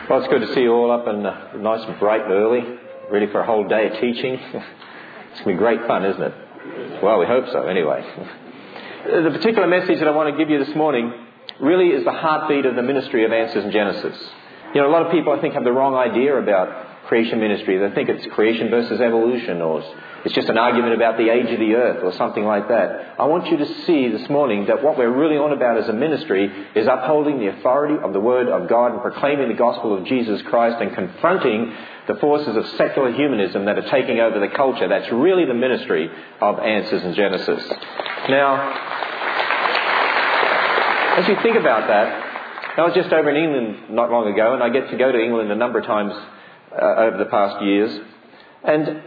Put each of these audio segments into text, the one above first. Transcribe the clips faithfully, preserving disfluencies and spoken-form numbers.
Well, it's good to see you all up and uh, nice and bright and early, ready for a whole day of teaching. It's going to be great fun, isn't it? Well, we hope so, anyway. The particular message that I want to give you this morning really is the heartbeat of the ministry of Answers in Genesis. You know, a lot of people, I think, have the wrong idea about creation ministry. They think it's creation versus evolution, or it's just an argument about the age of the earth or something like that. I want you to see this morning that what we're really on about as a ministry is upholding the authority of the Word of God and proclaiming the gospel of Jesus Christ and confronting the forces of secular humanism that are taking over the culture. That's really the ministry of Answers in Genesis. Now, as you think about that, I was just over in England not long ago, and I get to go to England a number of times uh, over the past years. And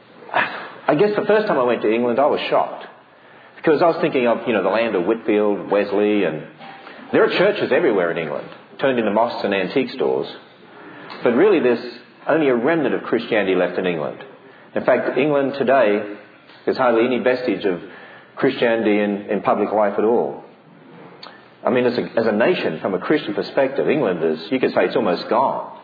I guess the first time I went to England, I was shocked. Because I was thinking of, you know, the land of Whitfield, Wesley, and there are churches everywhere in England, turned into mosques and antique stores. But really there's only a remnant of Christianity left in England. In fact, England today, there's hardly any vestige of Christianity in, in public life at all. I mean, as a, as a nation, from a Christian perspective, England is, you could say it's almost gone.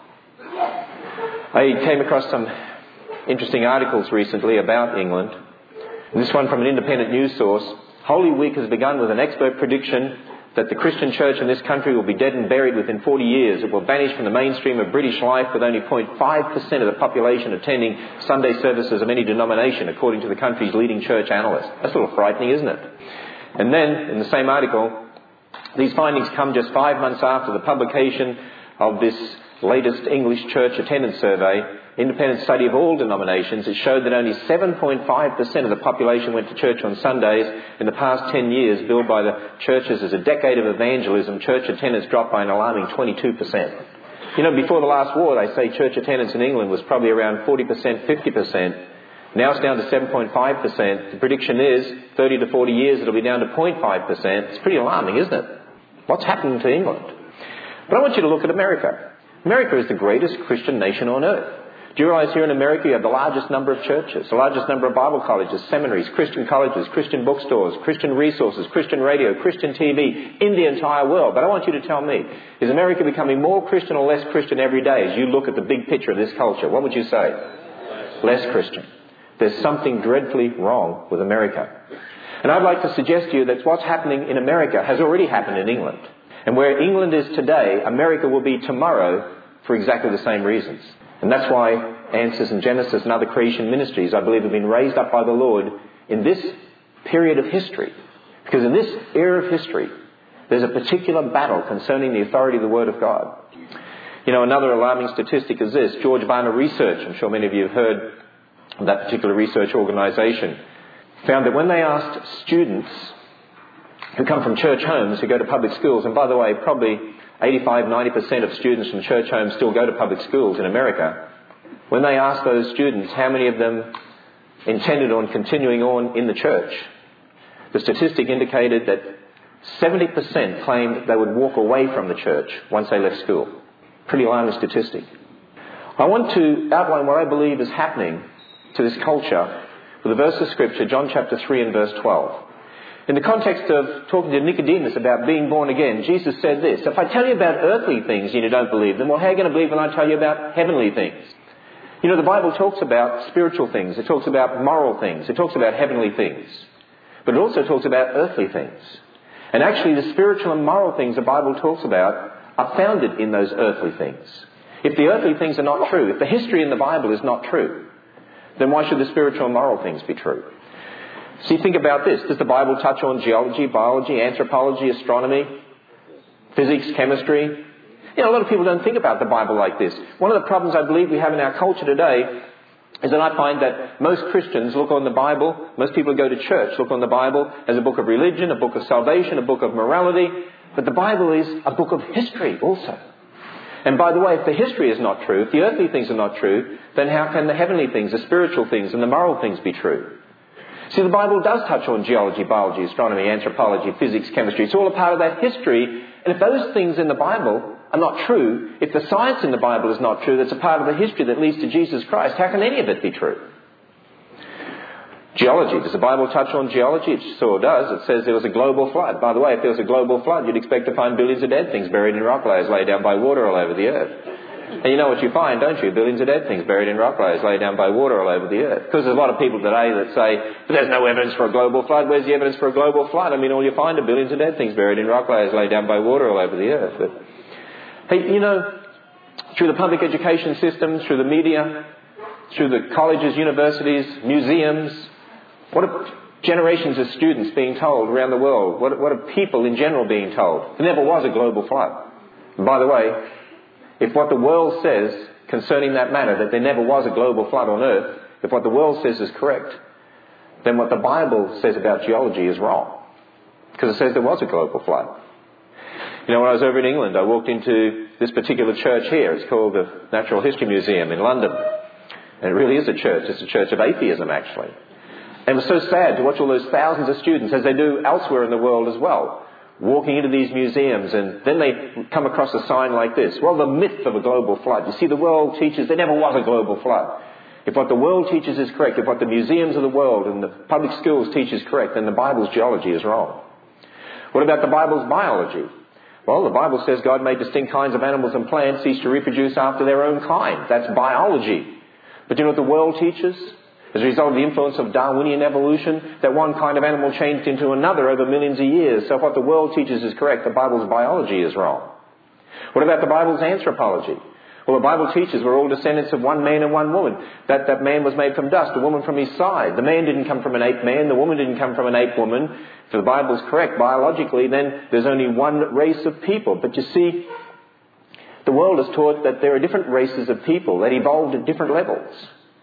I came across some interesting articles recently about England. This one from an independent news source. Holy Week has begun with an expert prediction that the Christian church in this country will be dead and buried within forty years. It will vanish from the mainstream of British life with only zero point five percent of the population attending Sunday services of any denomination, according to the country's leading church analyst. That's a little frightening, isn't it? And then, in the same article, these findings come just five months after the publication of this latest English church attendance survey, independent study of all denominations. It showed that only seven point five percent of the population went to church on Sundays. In the past ten years, billed by the churches as a decade of evangelism, church attendance dropped by an alarming twenty-two percent. You know, before the last war, they say church attendance in England was probably around forty percent, fifty percent. Now it's down to seven point five percent. The prediction is thirty to forty years it'll be down to zero point five percent. It's pretty alarming, isn't it? What's happening to England? But I want you to look at America. America is the greatest Christian nation on earth. Do you realise here in America you have the largest number of churches, the largest number of Bible colleges, seminaries, Christian colleges, Christian bookstores, Christian resources, Christian radio, Christian T V in the entire world. But I want you to tell me, is America becoming more Christian or less Christian every day as you look at the big picture of this culture? What would you say? Less Christian. There's something dreadfully wrong with America. And I'd like to suggest to you that what's happening in America has already happened in England. And where England is today, America will be tomorrow for exactly the same reasons. And that's why Answers in Genesis and other creation ministries, I believe, have been raised up by the Lord in this period of history. Because in this era of history, there's a particular battle concerning the authority of the Word of God. You know, another alarming statistic is this. George Barna Research, I'm sure many of you have heard of that particular research organisation, found that when they asked students who come from church homes who go to public schools, and by the way, probably eighty-five to ninety percent of students from church homes still go to public schools in America. When they asked those students how many of them intended on continuing on in the church, the statistic indicated that seventy percent claimed they would walk away from the church once they left school. Pretty alarming statistic. I want to outline what I believe is happening to this culture with a verse of Scripture, John chapter three and verse twelve. In the context of talking to Nicodemus about being born again, Jesus said this: if I tell you about earthly things and you don't believe them, well, how are you going to believe when I tell you about heavenly things? You know, the Bible talks about spiritual things. It talks about moral things. It talks about heavenly things. But it also talks about earthly things. And actually, the spiritual and moral things the Bible talks about are founded in those earthly things. If the earthly things are not true, if the history in the Bible is not true, then why should the spiritual and moral things be true? See, think about this. Does the Bible touch on geology, biology, anthropology, astronomy, physics, chemistry? You know, a lot of people don't think about the Bible like this. One of the problems I believe we have in our culture today is that I find that most Christians look on the Bible, most people who go to church look on the Bible as a book of religion, a book of salvation, a book of morality. But the Bible is a book of history also. And by the way, if the history is not true, if the earthly things are not true, then how can the heavenly things, the spiritual things and the moral things be true? See, the Bible does touch on geology, biology, astronomy, anthropology, physics, chemistry. It's all a part of that history. And if those things in the Bible are not true, if the science in the Bible is not true, that's a part of the history that leads to Jesus Christ, how can any of it be true? Geology. Does the Bible touch on geology? It sure does. It says there was a global flood. By the way, if there was a global flood, you'd expect to find billions of dead things buried in rock layers laid down by water all over the earth. And you know what you find, don't you? Billions of dead things buried in rock layers laid down by water all over the earth. Because there's a lot of people today that say, but there's no evidence for a global flood. Where's the evidence for a global flood? I mean, all you find are billions of dead things buried in rock layers laid down by water all over the earth. But, hey, you know, through the public education system, through the media, through the colleges, universities, museums, what are generations of students being told around the world? What, what are people in general being told? There never was a global flood. And by the way, if what the world says concerning that matter, that there never was a global flood on earth, if what the world says is correct, then what the Bible says about geology is wrong. Because it says there was a global flood. You know, when I was over in England, I walked into this particular church here. It's called the Natural History Museum in London. And it really is a church. It's a church of atheism, actually. And it was so sad to watch all those thousands of students, as they do elsewhere in the world as well, walking into these museums, and then they come across a sign like this. Well, the myth of a global flood. You see, the world teaches there never was a global flood. If what the world teaches is correct, if what the museums of the world and the public schools teach is correct, then the Bible's geology is wrong. What about the Bible's biology? Well, the Bible says God made distinct kinds of animals and plants, each to reproduce after their own kind. That's biology. But do you know what the world teaches? As a result of the influence of Darwinian evolution, that one kind of animal changed into another over millions of years. So if what the world teaches is correct, the Bible's biology is wrong. What about the Bible's anthropology? Well, the Bible teaches we're all descendants of one man and one woman. That that man was made from dust, a woman from his side. The man didn't come from an ape man, the woman didn't come from an ape woman. If the Bible's correct biologically, then there's only one race of people. But you see, the world has taught that there are different races of people that evolved at different levels.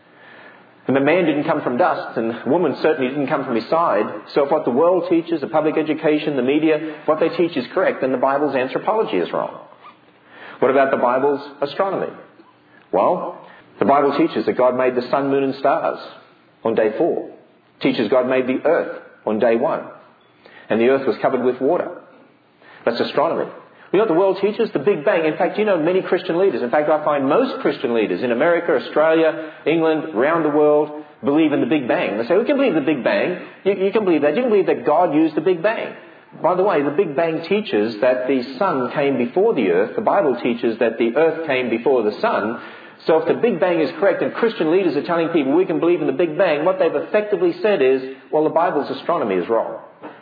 And the man didn't come from dust, and the woman certainly didn't come from his side. So if what the world teaches, the public education, the media, what they teach is correct, then the Bible's anthropology is wrong. What about the Bible's astronomy? Well, the Bible teaches that God made the sun, moon and stars on day four. It teaches God made the earth on day one. And the earth was covered with water. That's astronomy. You know what the world teaches? The Big Bang. In fact, you know many Christian leaders. In fact, I find most Christian leaders in America, Australia, England, around the world, believe in the Big Bang. They say, we can believe the Big Bang. You, you can believe that. You can believe that God used the Big Bang. By the way, the Big Bang teaches that the sun came before the earth. The Bible teaches that the earth came before the sun. So if the Big Bang is correct and Christian leaders are telling people we can believe in the Big Bang, what they've effectively said is, well, the Bible's astronomy is wrong.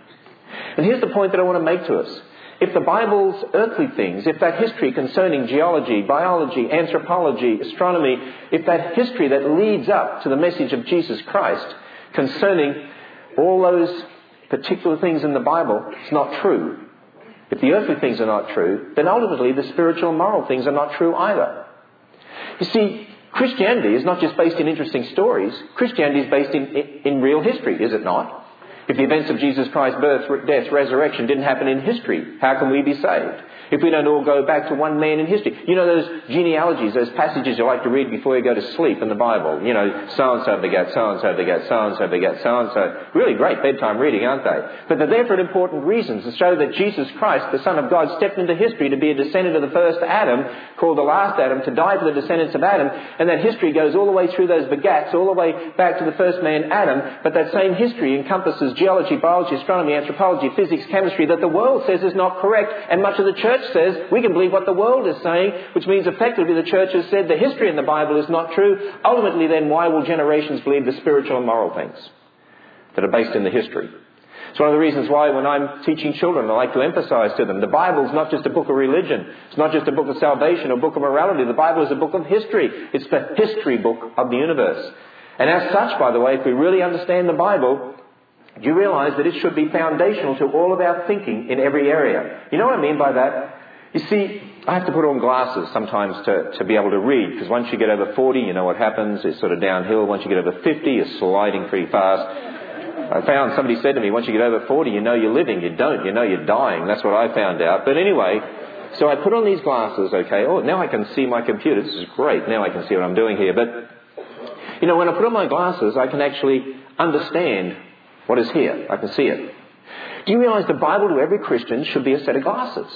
And here's the point that I want to make to us. If the Bible's earthly things, if that history concerning geology, biology, anthropology, astronomy, if that history that leads up to the message of Jesus Christ concerning all those particular things in the Bible is not true, if the earthly things are not true, then ultimately the spiritual and moral things are not true either. You see, Christianity is not just based in interesting stories. Christianity is based in, in, in real history, is it not? If the events of Jesus Christ's birth, death, resurrection didn't happen in history, how can we be saved? If we don't all go back to one man in history. You know those genealogies, those passages you like to read before you go to sleep in the Bible. You know, so-and-so begat so-and-so begat so-and-so begat so-and-so. Really great bedtime reading, aren't they? But they're there for important reasons, to show that Jesus Christ, the Son of God, stepped into history to be a descendant of the first Adam, called the last Adam, to die for the descendants of Adam. And that history goes all the way through those begats, all the way back to the first man, Adam. But that same history encompasses geology, biology, astronomy, anthropology, physics, chemistry, that the world says is not correct. And much of the church says we can believe what the world is saying, which means effectively the church has said the history in the Bible is not true. Ultimately then, why will generations believe the spiritual and moral things that are based in the history? It's one of the reasons why when I'm teaching children, I like to emphasize to them, the Bible is not just a book of religion. It's not just a book of salvation or book of morality. The Bible is a book of history. It's the history book of the universe. And as such, by the way, if we really understand the Bible, do you realize that it should be foundational to all of our thinking in every area? You know what I mean by that? You see, I have to put on glasses sometimes to, to be able to read, because once you get over forty, you know what happens. It's sort of downhill. Once you get over fifty, you're sliding pretty fast. I found somebody said to me, once you get over forty, you know you're living. You don't. You know you're dying. That's what I found out. But anyway, so I put on these glasses, okay. Oh, now I can see my computer. This is great. Now I can see what I'm doing here. But, you know, when I put on my glasses, I can actually understand what is here. I can see it. Do you realize the Bible to every Christian should be a set of glasses?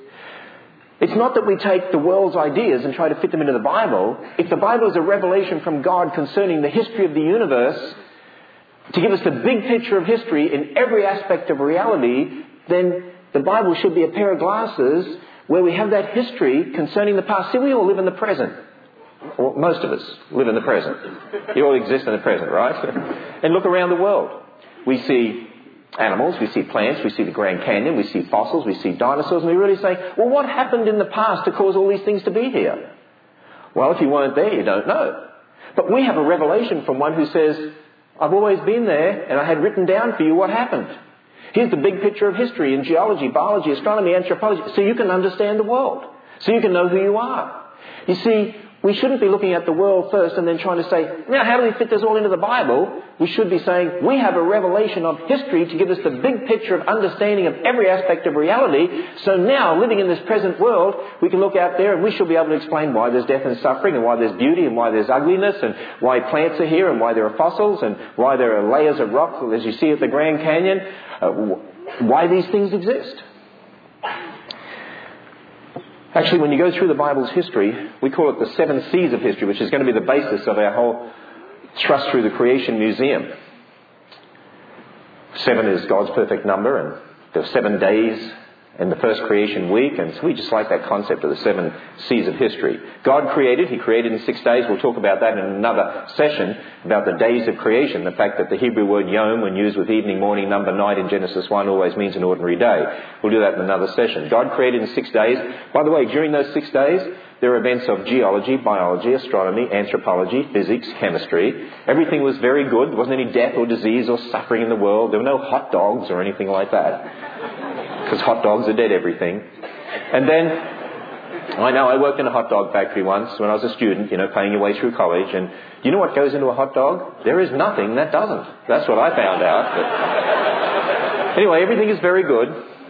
It's not that we take the world's ideas and try to fit them into the Bible. If the Bible is a revelation from God concerning the history of the universe, to give us the big picture of history in every aspect of reality, then the Bible should be a pair of glasses where we have that history concerning the past. See, we all live in the present. Well, most of us live in the present. You all exist in the present, right? And look around the world. We see animals, we see plants, we see the Grand Canyon, we see fossils, we see dinosaurs, and we really say, well, what happened in the past to cause all these things to be here? Well, if you weren't there, you don't know. But we have a revelation from one who says, I've always been there, and I had written down for you what happened. Here's the big picture of history in geology, biology, astronomy, anthropology, so you can understand the world, so you can know who you are. You see, we shouldn't be looking at the world first and then trying to say, now how do we fit this all into the Bible? We should be saying, we have a revelation of history to give us the big picture of understanding of every aspect of reality. So now, living in this present world, we can look out there and we shall be able to explain why there's death and suffering and why there's beauty and why there's ugliness and why plants are here and why there are fossils and why there are layers of rock, as you see at the Grand Canyon, uh, why these things exist. Actually, when you go through the Bible's history, we call it the seven C's of history, which is going to be the basis of our whole thrust through the Creation Museum. Seven is God's perfect number, and there are seven days in the first creation week, and so we just like that concept of the seven C's of history. God created, He created in six days. We'll talk about that in another session, about the days of creation, the fact that the Hebrew word yom, when used with evening, morning, number, night in Genesis one, always means an ordinary day. We'll do that in another session. God created in six days. By the way, during those six days, there are events of geology, biology, astronomy, anthropology, physics, chemistry. Everything was very good. There wasn't any death or disease or suffering in the world. There were no hot dogs or anything like that. Because hot dogs are dead everything. And then, I know, I worked in a hot dog factory once when I was a student, you know, paying your way through college. And do you know what goes into a hot dog? There is nothing that doesn't. That's what I found out. But anyway, everything is very good.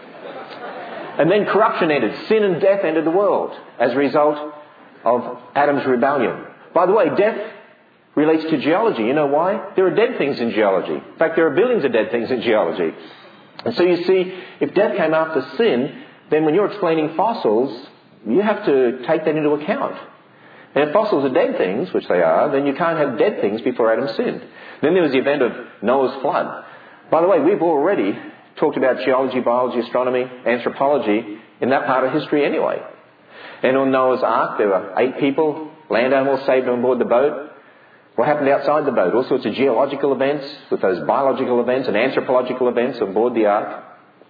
And then corruption entered. Sin and death entered the world as a result of Adam's rebellion. By the way, death relates to geology. You know why? There are dead things in geology. In fact, there are billions of dead things in geology. And so you see, if death came after sin, then when you're explaining fossils, you have to take that into account. And if fossils are dead things, which they are, then you can't have dead things before Adam sinned. Then there was the event of Noah's flood. By the way, we've already talked about geology, biology, astronomy, anthropology in that part of history anyway. And on Noah's Ark, there were eight people, land animals saved on board the boat. What happened outside the boat? All sorts of geological events with those biological events and anthropological events on board the Ark.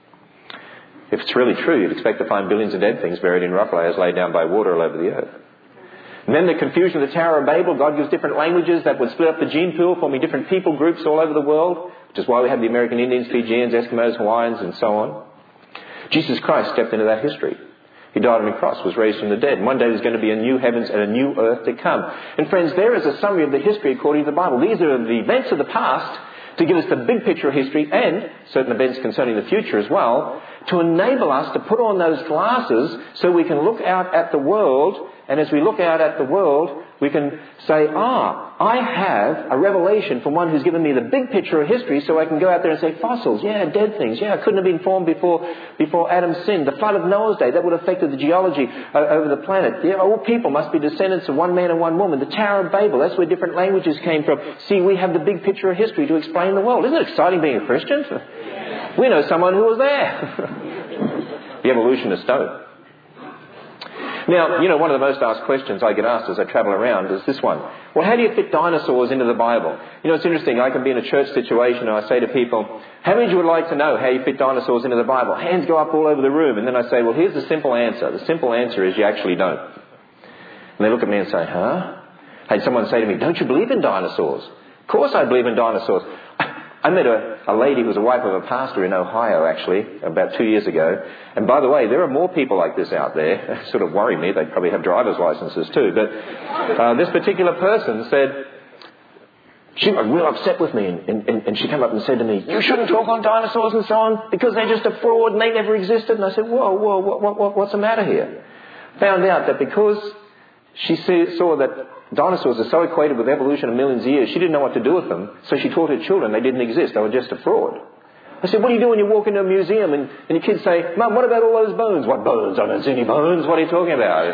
If it's really true, you'd expect to find billions of dead things buried in rock layers laid down by water all over the earth. And then the confusion of the Tower of Babel. God gives different languages that would split up the gene pool, forming different people groups all over the world, which is why we have the American Indians, Fijians, Eskimos, Hawaiians, and so on. Jesus Christ stepped into that history. He died on a cross, was raised from the dead. And one day there's going to be a new heavens and a new earth to come. And friends, there is a summary of the history according to the Bible. These are the events of the past to give us the big picture of history and certain events concerning the future as well, to enable us to put on those glasses so we can look out at the world. And as we look out at the world, we can say, ah, I have a revelation from one who's given me the big picture of history, so I can go out there and say, fossils, yeah, dead things, yeah, couldn't have been formed before before Adam sinned. The flood of Noah's day, that would have affected the geology uh, over the planet. Yeah, all people must be descendants of one man and one woman. The Tower of Babel, that's where different languages came from. See, we have the big picture of history to explain the world. Isn't it exciting being a Christian? We know someone who was there. The evolutionists don't. Now, you know, one of the most asked questions I get asked as I travel around is this one. Well, how do you fit dinosaurs into the Bible? You know, it's interesting. I can be in a church situation and I say to people, how many of you would like to know how you fit dinosaurs into the Bible? Hands go up all over the room. And then I say, well, here's the simple answer. The simple answer is you actually don't. And they look at me and say, huh? I had someone say to me, don't you believe in dinosaurs? Of course I believe in dinosaurs. I met a, a lady who was a wife of a pastor in Ohio, actually, about two years ago. And by the way, there are more people like this out there. It sort of worry me. They probably have driver's licenses too. But uh, this particular person said, she was real upset with me. And, and, and she came up and said to me, you shouldn't talk on dinosaurs and so on because they're just a fraud and they never existed. And I said, whoa, whoa, what, what, what's the matter here? Found out that because she saw that dinosaurs are so equated with evolution of millions of years, she didn't know what to do with them, so she taught her children they didn't exist, they were just a fraud. I said, what do you do when you walk into a museum and, and your kids say, Mum, what about all those bones? What bones? I don't see any bones. What are you talking about?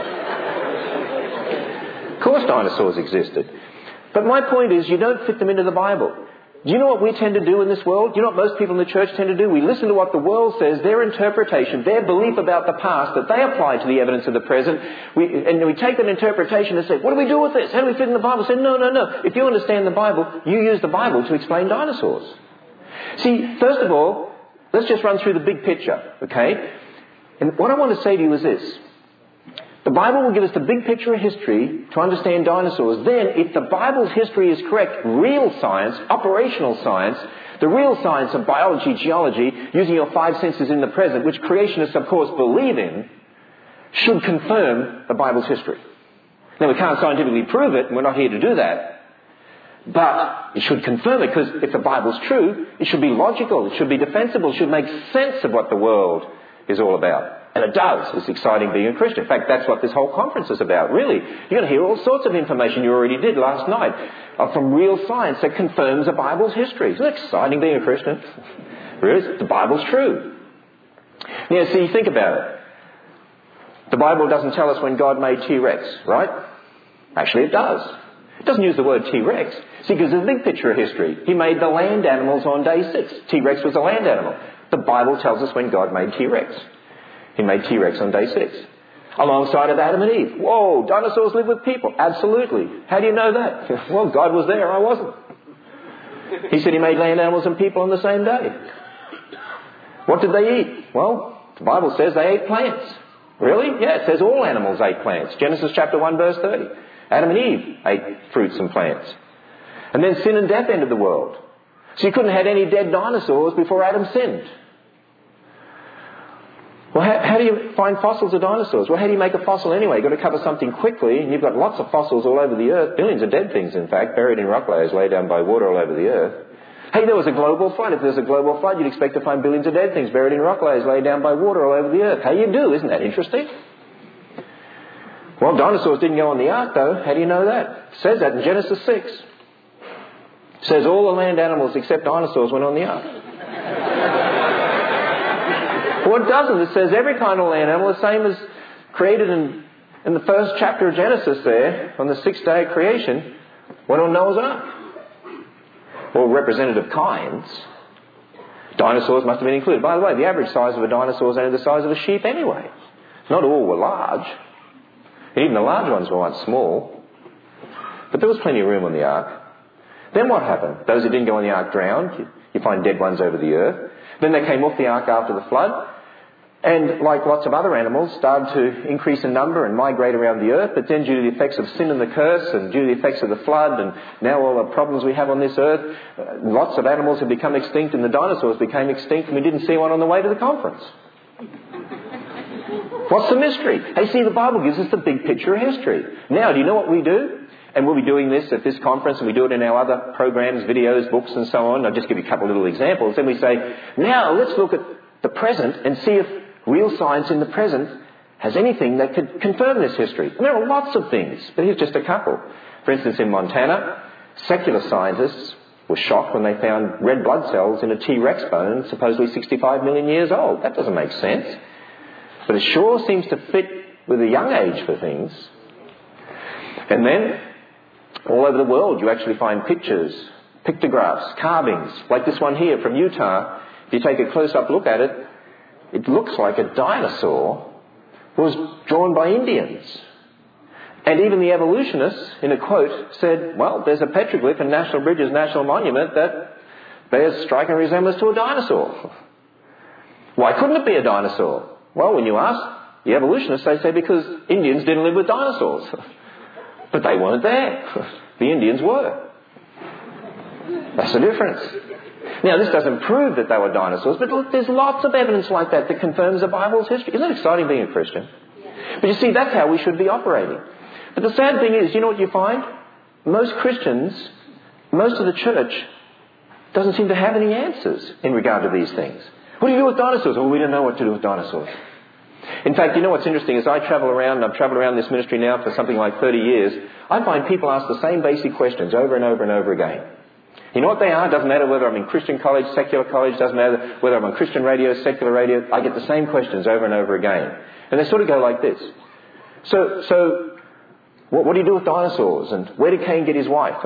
Of course dinosaurs existed. But my point is, you don't fit them into the Bible. Do you know what we tend to do in this world? Do you know what most people in the church tend to do? We listen to what the world says, their interpretation, their belief about the past that they apply to the evidence of the present. We, and we take that interpretation and say, what do we do with this? How do we fit in the Bible? Say, no, no, no. If you understand the Bible, you use the Bible to explain dinosaurs. See, first of all, let's just run through the big picture, okay? And what I want to say to you is this. The Bible will give us the big picture of history to understand dinosaurs. Then, if the Bible's history is correct, real science, operational science, the real science of biology, geology, using your five senses in the present, which creationists, of course, believe in, should confirm the Bible's history. Now, we can't scientifically prove it, and we're not here to do that. But it should confirm it, because if the Bible's true, it should be logical, it should be defensible, it should make sense of what the world is all about. And it does. It's exciting being a Christian. In fact, that's what this whole conference is about, really. You're going to hear all sorts of information you already did last night uh, from real science that confirms the Bible's history. Isn't it exciting being a Christian? Really? The Bible's true. Now, see, think about it. The Bible doesn't tell us when God made T-Rex, right? Actually, it does. It doesn't use the word T-Rex. See, because there's a big picture of history. He made the land animals on day six. T-Rex was a land animal. The Bible tells us when God made T-Rex. He made T-Rex on day six. Alongside of Adam and Eve. Whoa, dinosaurs live with people. Absolutely. How do you know that? Well, God was there, I wasn't. He said he made land animals and people on the same day. What did they eat? Well, the Bible says they ate plants. Really? Yeah, it says all animals ate plants. Genesis chapter one verse thirty. Adam and Eve ate fruits and plants. And then sin and death entered the world. So you couldn't have had any dead dinosaurs before Adam sinned. Well, how, how do you find fossils of dinosaurs? Well, how do you make a fossil anyway? You've got to cover something quickly, and you've got lots of fossils all over the earth. Billions of dead things, in fact, buried in rock layers, laid down by water all over the earth. Hey, there was a global flood. If there's a global flood, you'd expect to find billions of dead things buried in rock layers, laid down by water all over the earth. How you do? Isn't that interesting? Well, dinosaurs didn't go on the ark, though. How do you know that? It says that in Genesis six. It says all the land animals except dinosaurs went on the ark. Well, it doesn't. It says every kind of land animal, the same as created in, in the first chapter of Genesis there, on the sixth day of creation, went on Noah's ark. Well, representative kinds. Dinosaurs must have been included. By the way, the average size of a dinosaur is only the size of a sheep anyway. Not all were large. And even the large ones were once small. But there was plenty of room on the ark. Then what happened? Those who didn't go on the ark drowned. You, you find dead ones over the earth. Then they came off the ark after the flood. And like lots of other animals, started to increase in number and migrate around the earth. But then due to the effects of sin and the curse and due to the effects of the flood and now all the problems we have on this earth, uh, lots of animals have become extinct and the dinosaurs became extinct and we didn't see one on the way to the conference. What's the mystery? Hey, see, the Bible gives us the big picture of history. Now, do you know what we do? And we'll be doing this at this conference, and we do it in our other programs, videos, books, and so on. I'll just give you a couple of little examples. Then we say, now let's look at the present and see if real science in the present has anything that could confirm this history. And there are lots of things, but here's just a couple. For instance, in Montana, secular scientists were shocked when they found red blood cells in a T-Rex bone, supposedly sixty-five million years old. That doesn't make sense. But it sure seems to fit with a young age for things. And then, all over the world, you actually find pictures, pictographs, carvings, like this one here from Utah. If you take a close-up look at it, it looks like a dinosaur was drawn by Indians. And even the evolutionists, in a quote, said, well, there's a petroglyph in National Bridges National Monument that bears striking resemblance to a dinosaur. Why couldn't it be a dinosaur? Well, when you ask the evolutionists, they say because Indians didn't live with dinosaurs. But they weren't there. The Indians were. That's the difference. Now, this doesn't prove that they were dinosaurs, but look, there's lots of evidence like that that confirms the Bible's history. Isn't it exciting being a Christian? But you see, that's how we should be operating. But the sad thing is, you know what you find? Most Christians, most of the church, doesn't seem to have any answers in regard to these things. What do you do with dinosaurs? Well, we don't know what to do with dinosaurs. In fact, you know what's interesting is I travel around, and I've travelled around this ministry now for something like thirty years. I find people ask the same basic questions over and over and over again. You know what they are? Doesn't matter whether I'm in Christian college, secular college, doesn't matter whether I'm on Christian radio, secular radio. I get the same questions over and over again. And they sort of go like this. So, so what, what do you do with dinosaurs? And where did Cain get his wife? And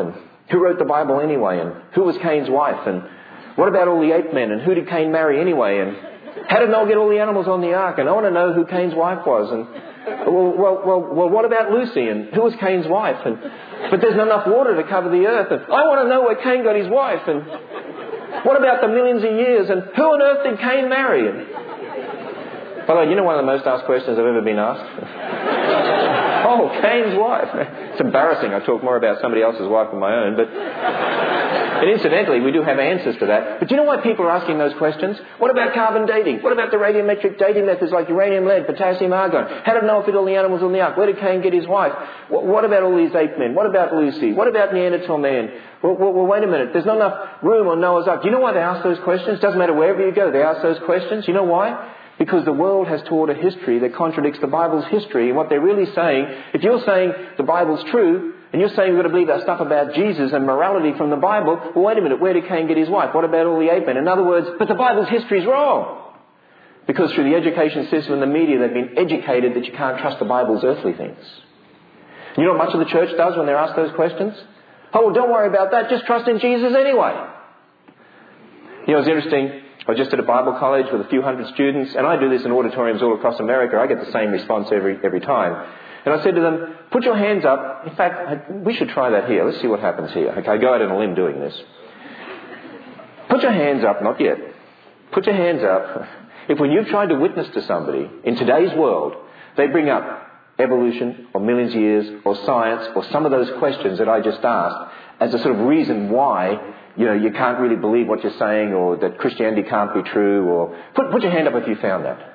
Who wrote the Bible anyway? And who was Cain's wife? And what about all the ape men? And who did Cain marry anyway? And how did Noah get all the animals on the ark? And I want to know who Cain's wife was. And well, well, well, well what about Lucy? And who was Cain's wife? And but there's not enough water to cover the earth. And I want to know where Cain got his wife. And what about the millions of years? And who on earth did Cain marry? And, by the way, you know one of the most asked questions I've ever been asked? Oh, Cain's wife. It's embarrassing. I talk more about somebody else's wife than my own. But and incidentally, we do have answers to that. But do you know why people are asking those questions? What about carbon dating? What about the radiometric dating methods like uranium, lead, potassium, argon? How did Noah fit all the animals on the ark? Where did Cain get his wife? What, what about all these ape men? What about Lucy? What about Neanderthal man? Well, well, well, wait a minute. There's not enough room on Noah's ark. Do you know why they ask those questions? Doesn't matter wherever you go, they ask those questions. You know why? Because the world has taught a history that contradicts the Bible's history. And what they're really saying, if you're saying the Bible's true, and you're saying we've got to believe that stuff about Jesus and morality from the Bible, well, wait a minute, where did Cain get his wife? What about all the ape men? In other words, but the Bible's history is wrong. Because through the education system and the media, they've been educated that you can't trust the Bible's earthly things. You know what much of the church does when they're asked those questions? Oh, well, don't worry about that. Just trust in Jesus anyway. You know, it's interesting. I was just at a Bible college with a few hundred students, and I do this in auditoriums all across America. I get the same response every every time. And I said to them, put your hands up. In fact, I, we should try that here. Let's see what happens here. Okay, I go out on a limb doing this. Put your hands up, not yet. Put your hands up. If when you've tried to witness to somebody in today's world, they bring up evolution or millions of years or science or some of those questions that I just asked as a sort of reason why, you know, you can't really believe what you're saying or that Christianity can't be true, or put, put your hand up if you found that.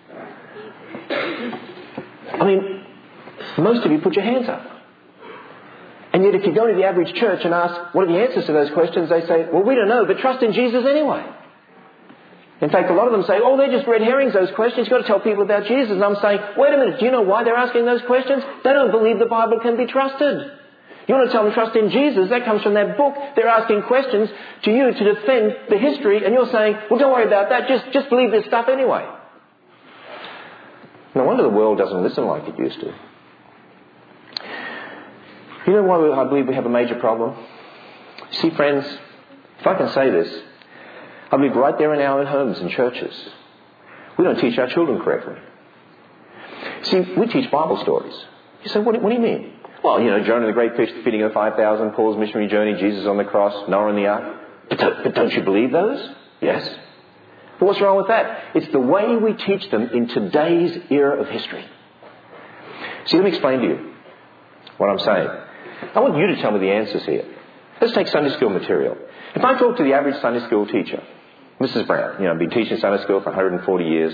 I mean, most of you put your hands up. And yet if you go to the average church and ask, what are the answers to those questions? They say, well, we don't know, but trust in Jesus anyway. In fact, a lot of them say, oh, they're just red herrings, those questions. You've got to tell people about Jesus. And I'm saying, wait a minute, do you know why they're asking those questions? They don't believe the Bible can be trusted. You want to tell them trust in Jesus? That comes from that book. They're asking questions to you to defend the history, and you're saying, well, don't worry about that. Just, just believe this stuff anyway. No wonder the world doesn't listen like it used to. You know why I believe we have a major problem? See, friends, if I can say this, I believe right there in our own homes and churches, we don't teach our children correctly. See, we teach Bible stories. You say, what, what do you mean? Well, you know, Jonah the great fish, the feeding of the five thousand, Paul's missionary journey, Jesus on the cross, Noah in the ark. But don't, but don't you believe those? Yes. But what's wrong with that? It's the way we teach them in today's era of history. See, let me explain to you what I'm saying. I want you to tell me the answers here. Let's take Sunday school material. If I talk to the average Sunday school teacher, Missus Brown, you know, I've been teaching Sunday school for one hundred forty years.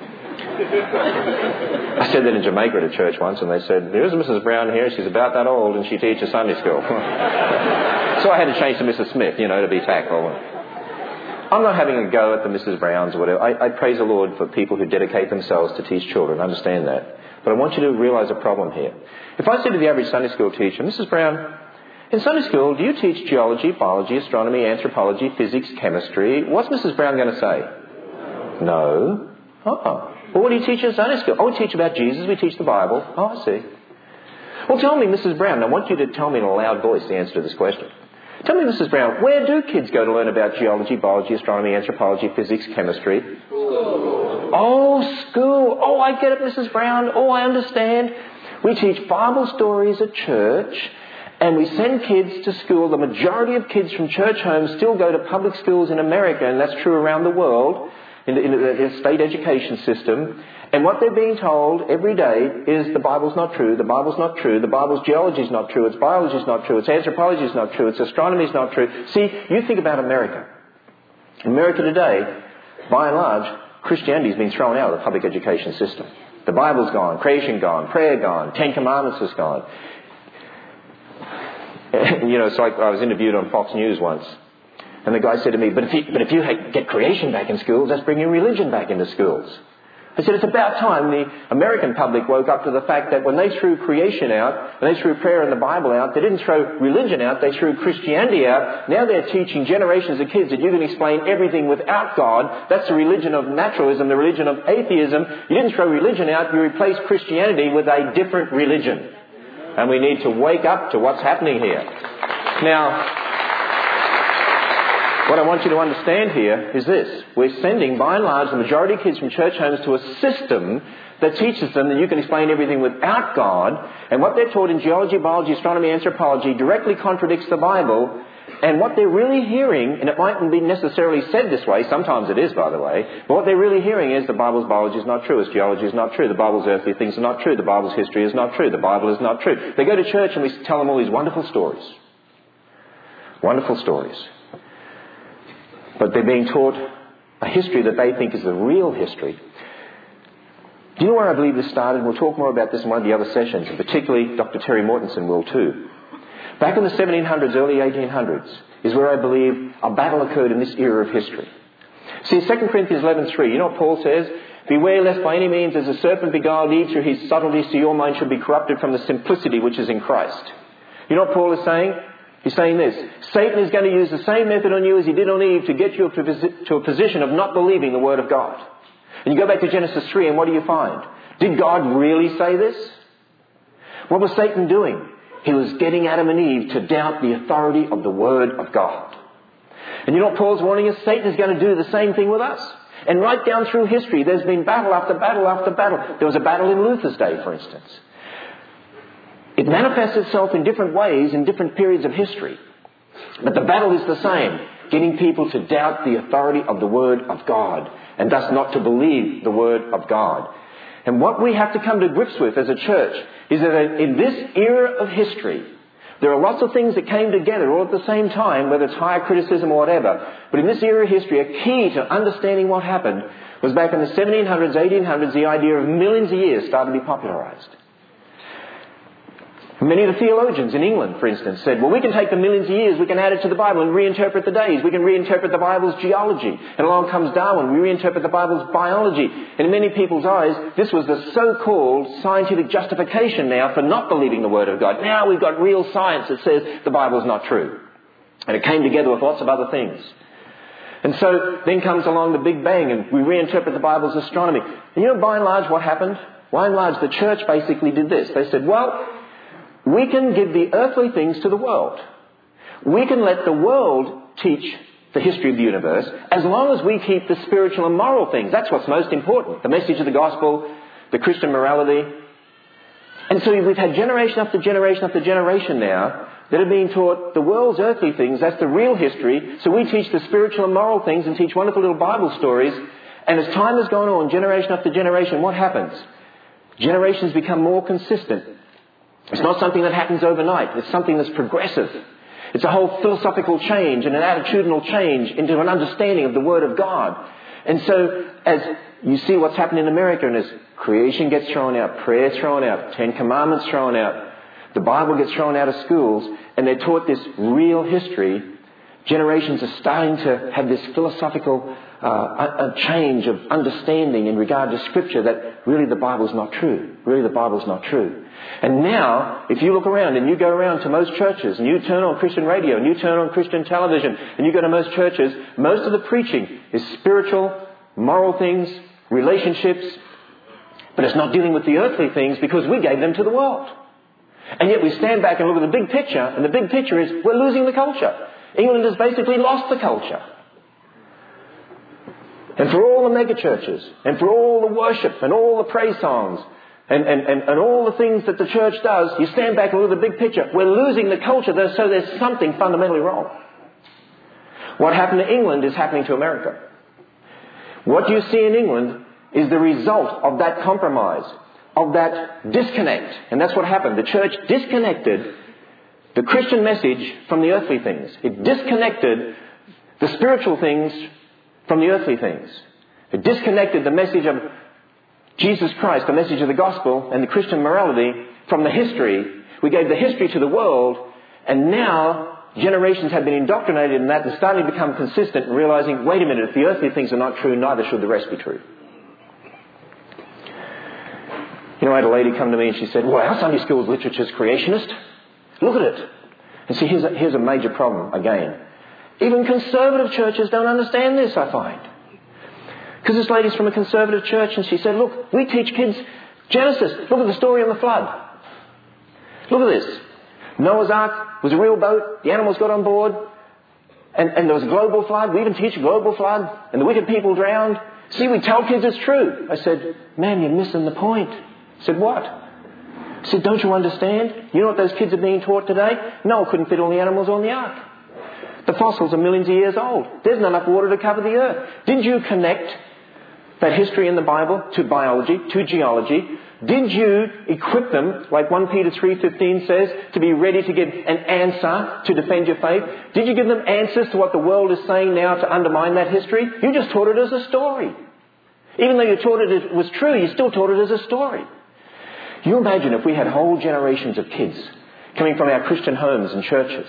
I said that in Jamaica at a church once, and they said, there's Missus Brown here, she's about that old, and she teaches Sunday school. So I had to change to Missus Smith, you know, to be tactful. I'm not having a go at the Missus Browns or whatever. I, I praise the Lord for people who dedicate themselves to teach children. I understand that. But I want you to realise a problem here. If I said to the average Sunday school teacher, Missus Brown, in Sunday school, do you teach geology, biology, astronomy, anthropology, physics, chemistry? What's Missus Brown going to say? No. Oh. Well, what do you teach in Sunday school? Oh, we teach about Jesus. We teach the Bible. Oh, I see. Well, tell me, Missus Brown, I want you to tell me in a loud voice the answer to this question. Tell me, Missus Brown, where do kids go to learn about geology, biology, astronomy, anthropology, physics, chemistry? School. Oh, school. Oh, I get it, Missus Brown. Oh, I understand. We teach Bible stories at church, and we send kids to school. The majority of kids from church homes still go to public schools in America, and that's true around the world, in the, in the state education system. And what they're being told every day is the Bible's not true, the Bible's not true, the Bible's geology's not true, its biology's not true, its anthropology's not true, its astronomy's not true. See, you think about America. America today, by and large, Christianity's been thrown out of the public education system. The Bible's gone, creation gone, prayer gone, Ten Commandments is gone. You know, it's like I was interviewed on Fox News once. And the guy said to me, but if you, but if you get creation back in schools, that's bringing religion back into schools. I said, it's about time the American public woke up to the fact that when they threw creation out, when they threw prayer and the Bible out, they didn't throw religion out, they threw Christianity out. Now they're teaching generations of kids that you can explain everything without God. That's the religion of naturalism, the religion of atheism. You didn't throw religion out, you replaced Christianity with a different religion. And we need to wake up to what's happening here. Now, what I want you to understand here is this. We're sending, by and large, the majority of kids from church homes to a system that teaches them that you can explain everything without God, and what they're taught in geology, biology, astronomy, anthropology directly contradicts the Bible, and what they're really hearing, and it mightn't be necessarily said this way, sometimes it is, by the way, but what they're really hearing is the Bible's biology is not true, its geology is not true, the Bible's earthly things are not true, the Bible's history is not true, the Bible is not true. They go to church and we tell them all these wonderful stories. Wonderful stories. But they're being taught a history that they think is the real history. Do you know where I believe this started? We'll talk more about this in one of the other sessions, and particularly Doctor Terry Mortensen will too. Back in the seventeen hundreds, early eighteen hundreds, is where I believe a battle occurred in this era of history. See, Second Corinthians eleven three, you know what Paul says? Beware lest by any means as a serpent beguiled Eve through his subtleties, so your mind should be corrupted from the simplicity which is in Christ. You know what Paul is saying? He's saying this. Satan is going to use the same method on you as he did on Eve to get you to a position of not believing the Word of God. And you go back to Genesis three and what do you find? Did God really say this? What was Satan doing? He was getting Adam and Eve to doubt the authority of the Word of God. And you know what Paul's warning us? Satan is going to do the same thing with us. And right down through history, there's been battle after battle after battle. There was a battle in Luther's day, for instance. It manifests itself in different ways in different periods of history. But the battle is the same. Getting people to doubt the authority of the Word of God. And thus not to believe the Word of God. And what we have to come to grips with as a church is that in this era of history, there are lots of things that came together all at the same time, whether it's higher criticism or whatever. But in this era of history, a key to understanding what happened was back in the seventeen hundreds, eighteen hundreds, the idea of millions of years started to be popularized. Many of the theologians in England, for instance, said, well, we can take the millions of years, we can add it to the Bible and reinterpret the days. We can reinterpret the Bible's geology. And along comes Darwin, we reinterpret the Bible's biology. And in many people's eyes, this was the so-called scientific justification now for not believing the Word of God. Now we've got real science that says the Bible's not true. And it came together with lots of other things. And so then comes along the Big Bang and we reinterpret the Bible's astronomy. And you know, by and large, what happened? By and large, the church basically did this. They said, well, we can give the earthly things to the world. We can let the world teach the history of the universe as long as we keep the spiritual and moral things. That's what's most important. The message of the gospel, the Christian morality. And so we've had generation after generation after generation now that are being taught the world's earthly things. That's the real history. So we teach the spiritual and moral things and teach wonderful little Bible stories. And as time has gone on, generation after generation, what happens? Generations become more consistent. It's not something that happens overnight. It's something that's progressive. It's a whole philosophical change and an attitudinal change into an understanding of the Word of God. And so as you see what's happened in America, and as creation gets thrown out, prayer thrown out, Ten Commandments thrown out, the Bible gets thrown out of schools, and they're taught this real history, generations are starting to have this philosophical uh, a, a change of understanding in regard to Scripture that really the Bible's not true. Really the Bible's not true. And now, if you look around and you go around to most churches and you turn on Christian radio and you turn on Christian television and you go to most churches, most of the preaching is spiritual, moral things, relationships, but it's not dealing with the earthly things because we gave them to the world. And yet we stand back and look at the big picture, and the big picture is we're losing the culture. England has basically lost the culture. And for all the mega churches, and for all the worship, and all the praise songs, and, and, and, and all the things that the church does, you stand back and look at the big picture. We're losing the culture, so there's something fundamentally wrong. What happened to England is happening to America. What you see in England is the result of that compromise, of that disconnect. And that's what happened. The church disconnected the Christian message from the earthly things. It disconnected the spiritual things from the earthly things. It disconnected the message of Jesus Christ, the message of the gospel and the Christian morality from the history. We gave the history to the world, and now generations have been indoctrinated in that and starting to become consistent and realizing, wait a minute, if the earthly things are not true, neither should the rest be true. You know, I had a lady come to me and she said, well, our Sunday school's literature's creationist. Look at it. And see, here's a, here's a major problem again. Even conservative churches don't understand this, I find. Because this lady's from a conservative church and she said, look, we teach kids Genesis. Look at the story on the flood. Look at this. Noah's Ark was a real boat. The animals got on board. And, and there was a global flood. We even teach a global flood. And the wicked people drowned. See, we tell kids it's true. I said, man, you're missing the point. I said, what? I said, don't you understand? You know what those kids are being taught today? Noah couldn't fit all the animals on the ark. The fossils are millions of years old. There's not enough water to cover the earth. Did you connect that history in the Bible to biology, to geology? Did you equip them, like First Peter three fifteen says, to be ready to give an answer to defend your faith? Did you give them answers to what the world is saying now to undermine that history? You just taught it as a story. Even though you taught it it was true, you still taught it as a story. Can you imagine if we had whole generations of kids coming from our Christian homes and churches?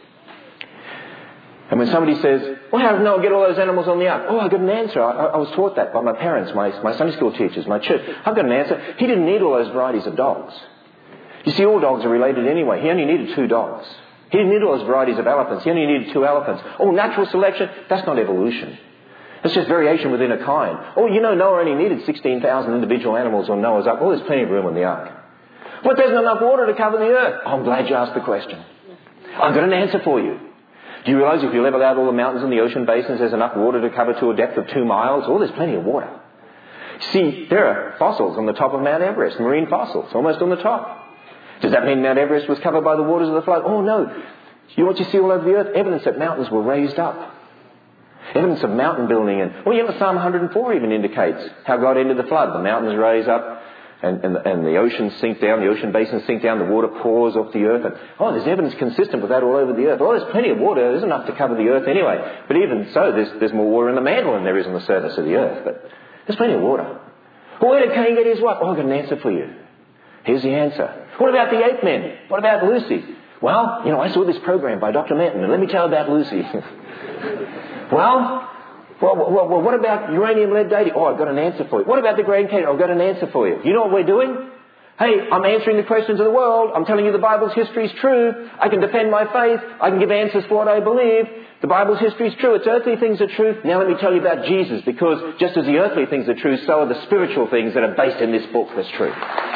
And when somebody says, well, how did Noah get all those animals on the ark? Oh, I got an answer. I, I was taught that by my parents, my, my Sunday school teachers, my church. I've got an answer. He didn't need all those varieties of dogs. You see, all dogs are related anyway. He only needed two dogs. He didn't need all those varieties of elephants. He only needed two elephants. Oh, natural selection? That's not evolution. That's just variation within a kind. Oh, you know, Noah only needed sixteen thousand individual animals on Noah's Ark. Oh, there's plenty of room on the ark. But there's not enough water to cover the earth. Oh, I'm glad you asked the question. I've got an answer for you. Do you realise if you level out all the mountains and the ocean basins, there's enough water to cover to a depth of two miles? Oh, there's plenty of water. See, there are fossils on the top of Mount Everest, marine fossils, almost on the top. Does that mean Mount Everest was covered by the waters of the flood? Oh, no. You know what you see all over the earth? Evidence that mountains were raised up. Evidence of mountain building. And, well, you know, Psalm one hundred four even indicates how God ended the flood. The mountains raise up. And, and, and the oceans sink down, the ocean basins sink down, the water pours off the earth. And, oh, there's evidence consistent with that all over the earth. Oh, there's plenty of water. There's enough to cover the earth anyway. But even so, there's, there's more water in the mantle than there is on the surface of the earth. But there's plenty of water. Well, where did Cain get his wife? Oh, I've got an answer for you. Here's the answer. What about the ape men? What about Lucy? Well, you know, I saw this program by Doctor Manton, and let me tell you about Lucy. well... Well, well, well, what about uranium-lead dating? Oh, I've got an answer for you. What about the Grand Canyon? I've got an answer for you. You know what we're doing? Hey, I'm answering the questions of the world. I'm telling you the Bible's history is true. I can defend my faith. I can give answers for what I believe. The Bible's history is true. Its earthly things are true. Now let me tell you about Jesus, because just as the earthly things are true, so are the spiritual things that are based in this book that's true.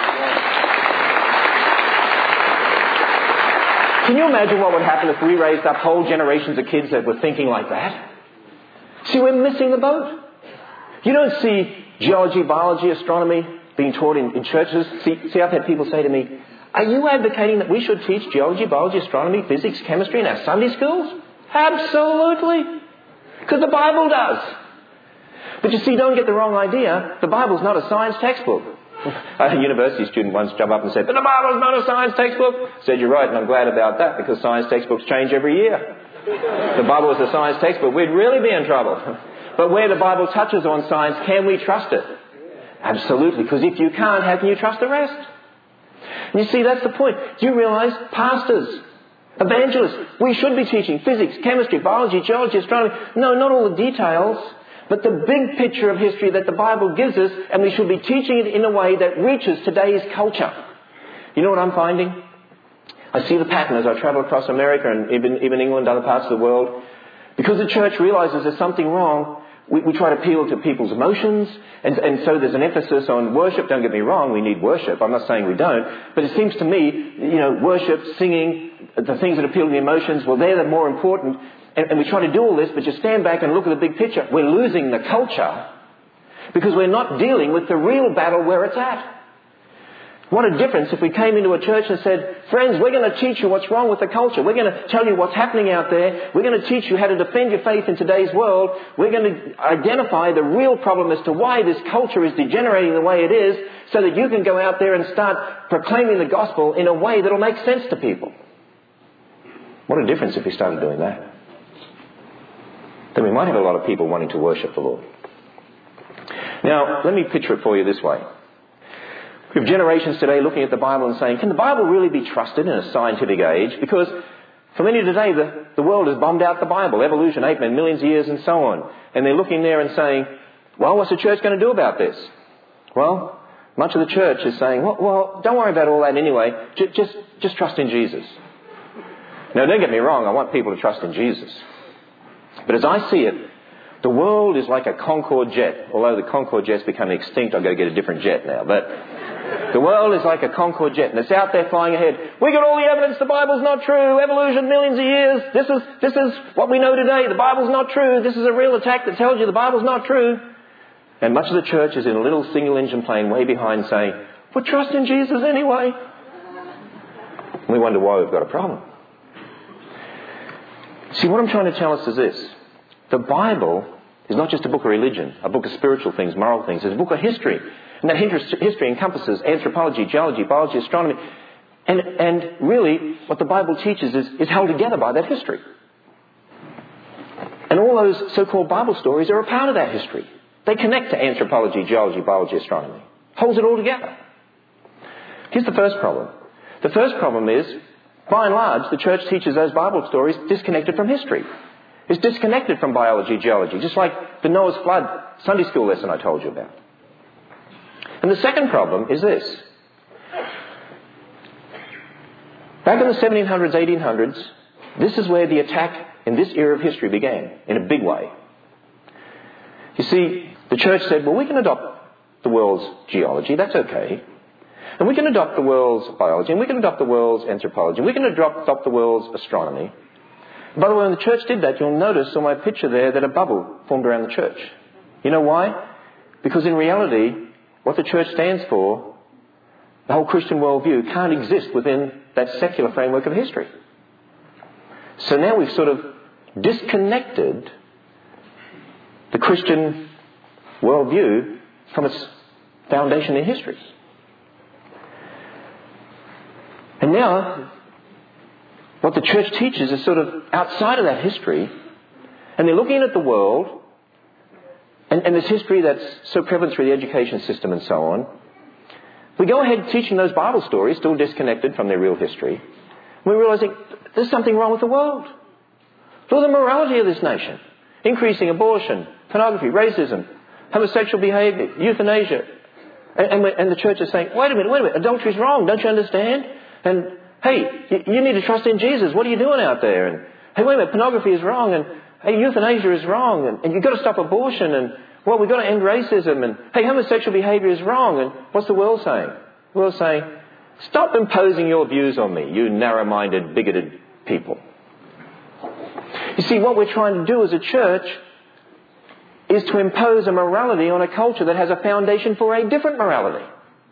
Can you imagine what would happen if we raised up whole generations of kids that were thinking like that? See, we're missing the boat. You don't see geology, biology, astronomy being taught in, in churches. See, see, I've had people say to me, are you advocating that we should teach geology, biology, astronomy, physics, chemistry in our Sunday schools? Absolutely. Because the Bible does. But you see, don't get the wrong idea. The Bible's not a science textbook. I had a university student once jump up and said, but the Bible's not a science textbook. I said, you're right, and I'm glad about that, because science textbooks change every year. If the Bible was a science textbook, we'd really be in trouble. But where the Bible touches on science, can we trust it? Absolutely, because if you can't, how can you trust the rest? And you see, that's the point. Do you realise, pastors, evangelists, we should be teaching physics, chemistry, biology, geology, astronomy. No, not all the details, but the big picture of history that the Bible gives us, and we should be teaching it in a way that reaches today's culture. You know what I'm finding? I see the pattern as I travel across America and even, even England, other parts of the world. Because the church realises there's something wrong, we, we try to appeal to people's emotions. And, and so there's an emphasis on worship. Don't get me wrong, we need worship. I'm not saying we don't. But it seems to me, you know, worship, singing, the things that appeal to the emotions, well, they're the more important. And, and we try to do all this, but just stand back and look at the big picture. We're losing the culture because we're not dealing with the real battle where it's at. What a difference if we came into a church and said, friends, we're going to teach you what's wrong with the culture. We're going to tell you what's happening out there. We're going to teach you how to defend your faith in today's world. We're going to identify the real problem as to why this culture is degenerating the way it is, so that you can go out there and start proclaiming the gospel in a way that will make sense to people. What a difference if we started doing that. Then we might have a lot of people wanting to worship the Lord. Now, let me picture it for you this way. We have generations today looking at the Bible and saying, can the Bible really be trusted in a scientific age? Because for many today, the, the world has bombed out the Bible, evolution, ape men, millions of years and so on. And they're looking there and saying, well, what's the church going to do about this? Well, much of the church is saying, well, well don't worry about all that anyway. Just, just, just trust in Jesus. Now, don't get me wrong. I want people to trust in Jesus. But as I see it, the world is like a Concorde jet. Although the Concorde jet's become extinct, I've got to get a different jet now. But The world is like a Concorde jet and it's out there flying ahead. We got all the evidence, the Bible's not true, evolution, millions of years, this is, this is what we know today, the Bible's not true, this is a real attack that tells you the Bible's not true. And much of the church is in a little single engine plane way behind saying, "But trust in Jesus anyway." And we wonder why we've got a problem. See, what I'm trying to tell us is this. The Bible is not just a book of religion, a book of spiritual things, moral things. It's a book of history. And that history encompasses anthropology, geology, biology, astronomy. And, and really, what the Bible teaches is, is held together by that history. And all those so-called Bible stories are a part of that history. They connect to anthropology, geology, biology, astronomy. Holds it all together. Here's the first problem. The first problem is, by and large, the church teaches those Bible stories disconnected from history. It's disconnected from biology, geology, just like the Noah's flood Sunday school lesson I told you about. And the second problem is this. Back in the seventeen hundreds, eighteen hundreds, this is where the attack in this era of history began, in a big way. You see, the church said, well, we can adopt the world's geology, that's okay. And we can adopt the world's biology, and we can adopt the world's anthropology, and we can adopt, adopt the world's astronomy. By the way, when the church did that, you'll notice on my picture there that a bubble formed around the church. You know why? Because in reality, what the church stands for, the whole Christian worldview, can't exist within that secular framework of history. So now we've sort of disconnected the Christian worldview from its foundation in history. And now, what the church teaches is sort of outside of that history, and they're looking at the world, and, and this history that's so prevalent through the education system and so on. We go ahead teaching those Bible stories, still disconnected from their real history. We're realizing there's something wrong with the world. Look at the morality of this nation. Increasing abortion, pornography, racism, homosexual behaviour, euthanasia. And, and, and the church is saying, wait a minute, wait a minute, adultery's wrong, don't you understand? And, hey, you, you need to trust in Jesus, what are you doing out there? And, hey, wait a minute, pornography is wrong, and, hey, euthanasia is wrong, and, and you've got to stop abortion, and, well, we've got to end racism, and, hey, homosexual behaviour is wrong, and what's the world saying? The world's saying, stop imposing your views on me, you narrow-minded, bigoted people. You see, what we're trying to do as a church is to impose a morality on a culture that has a foundation for a different morality.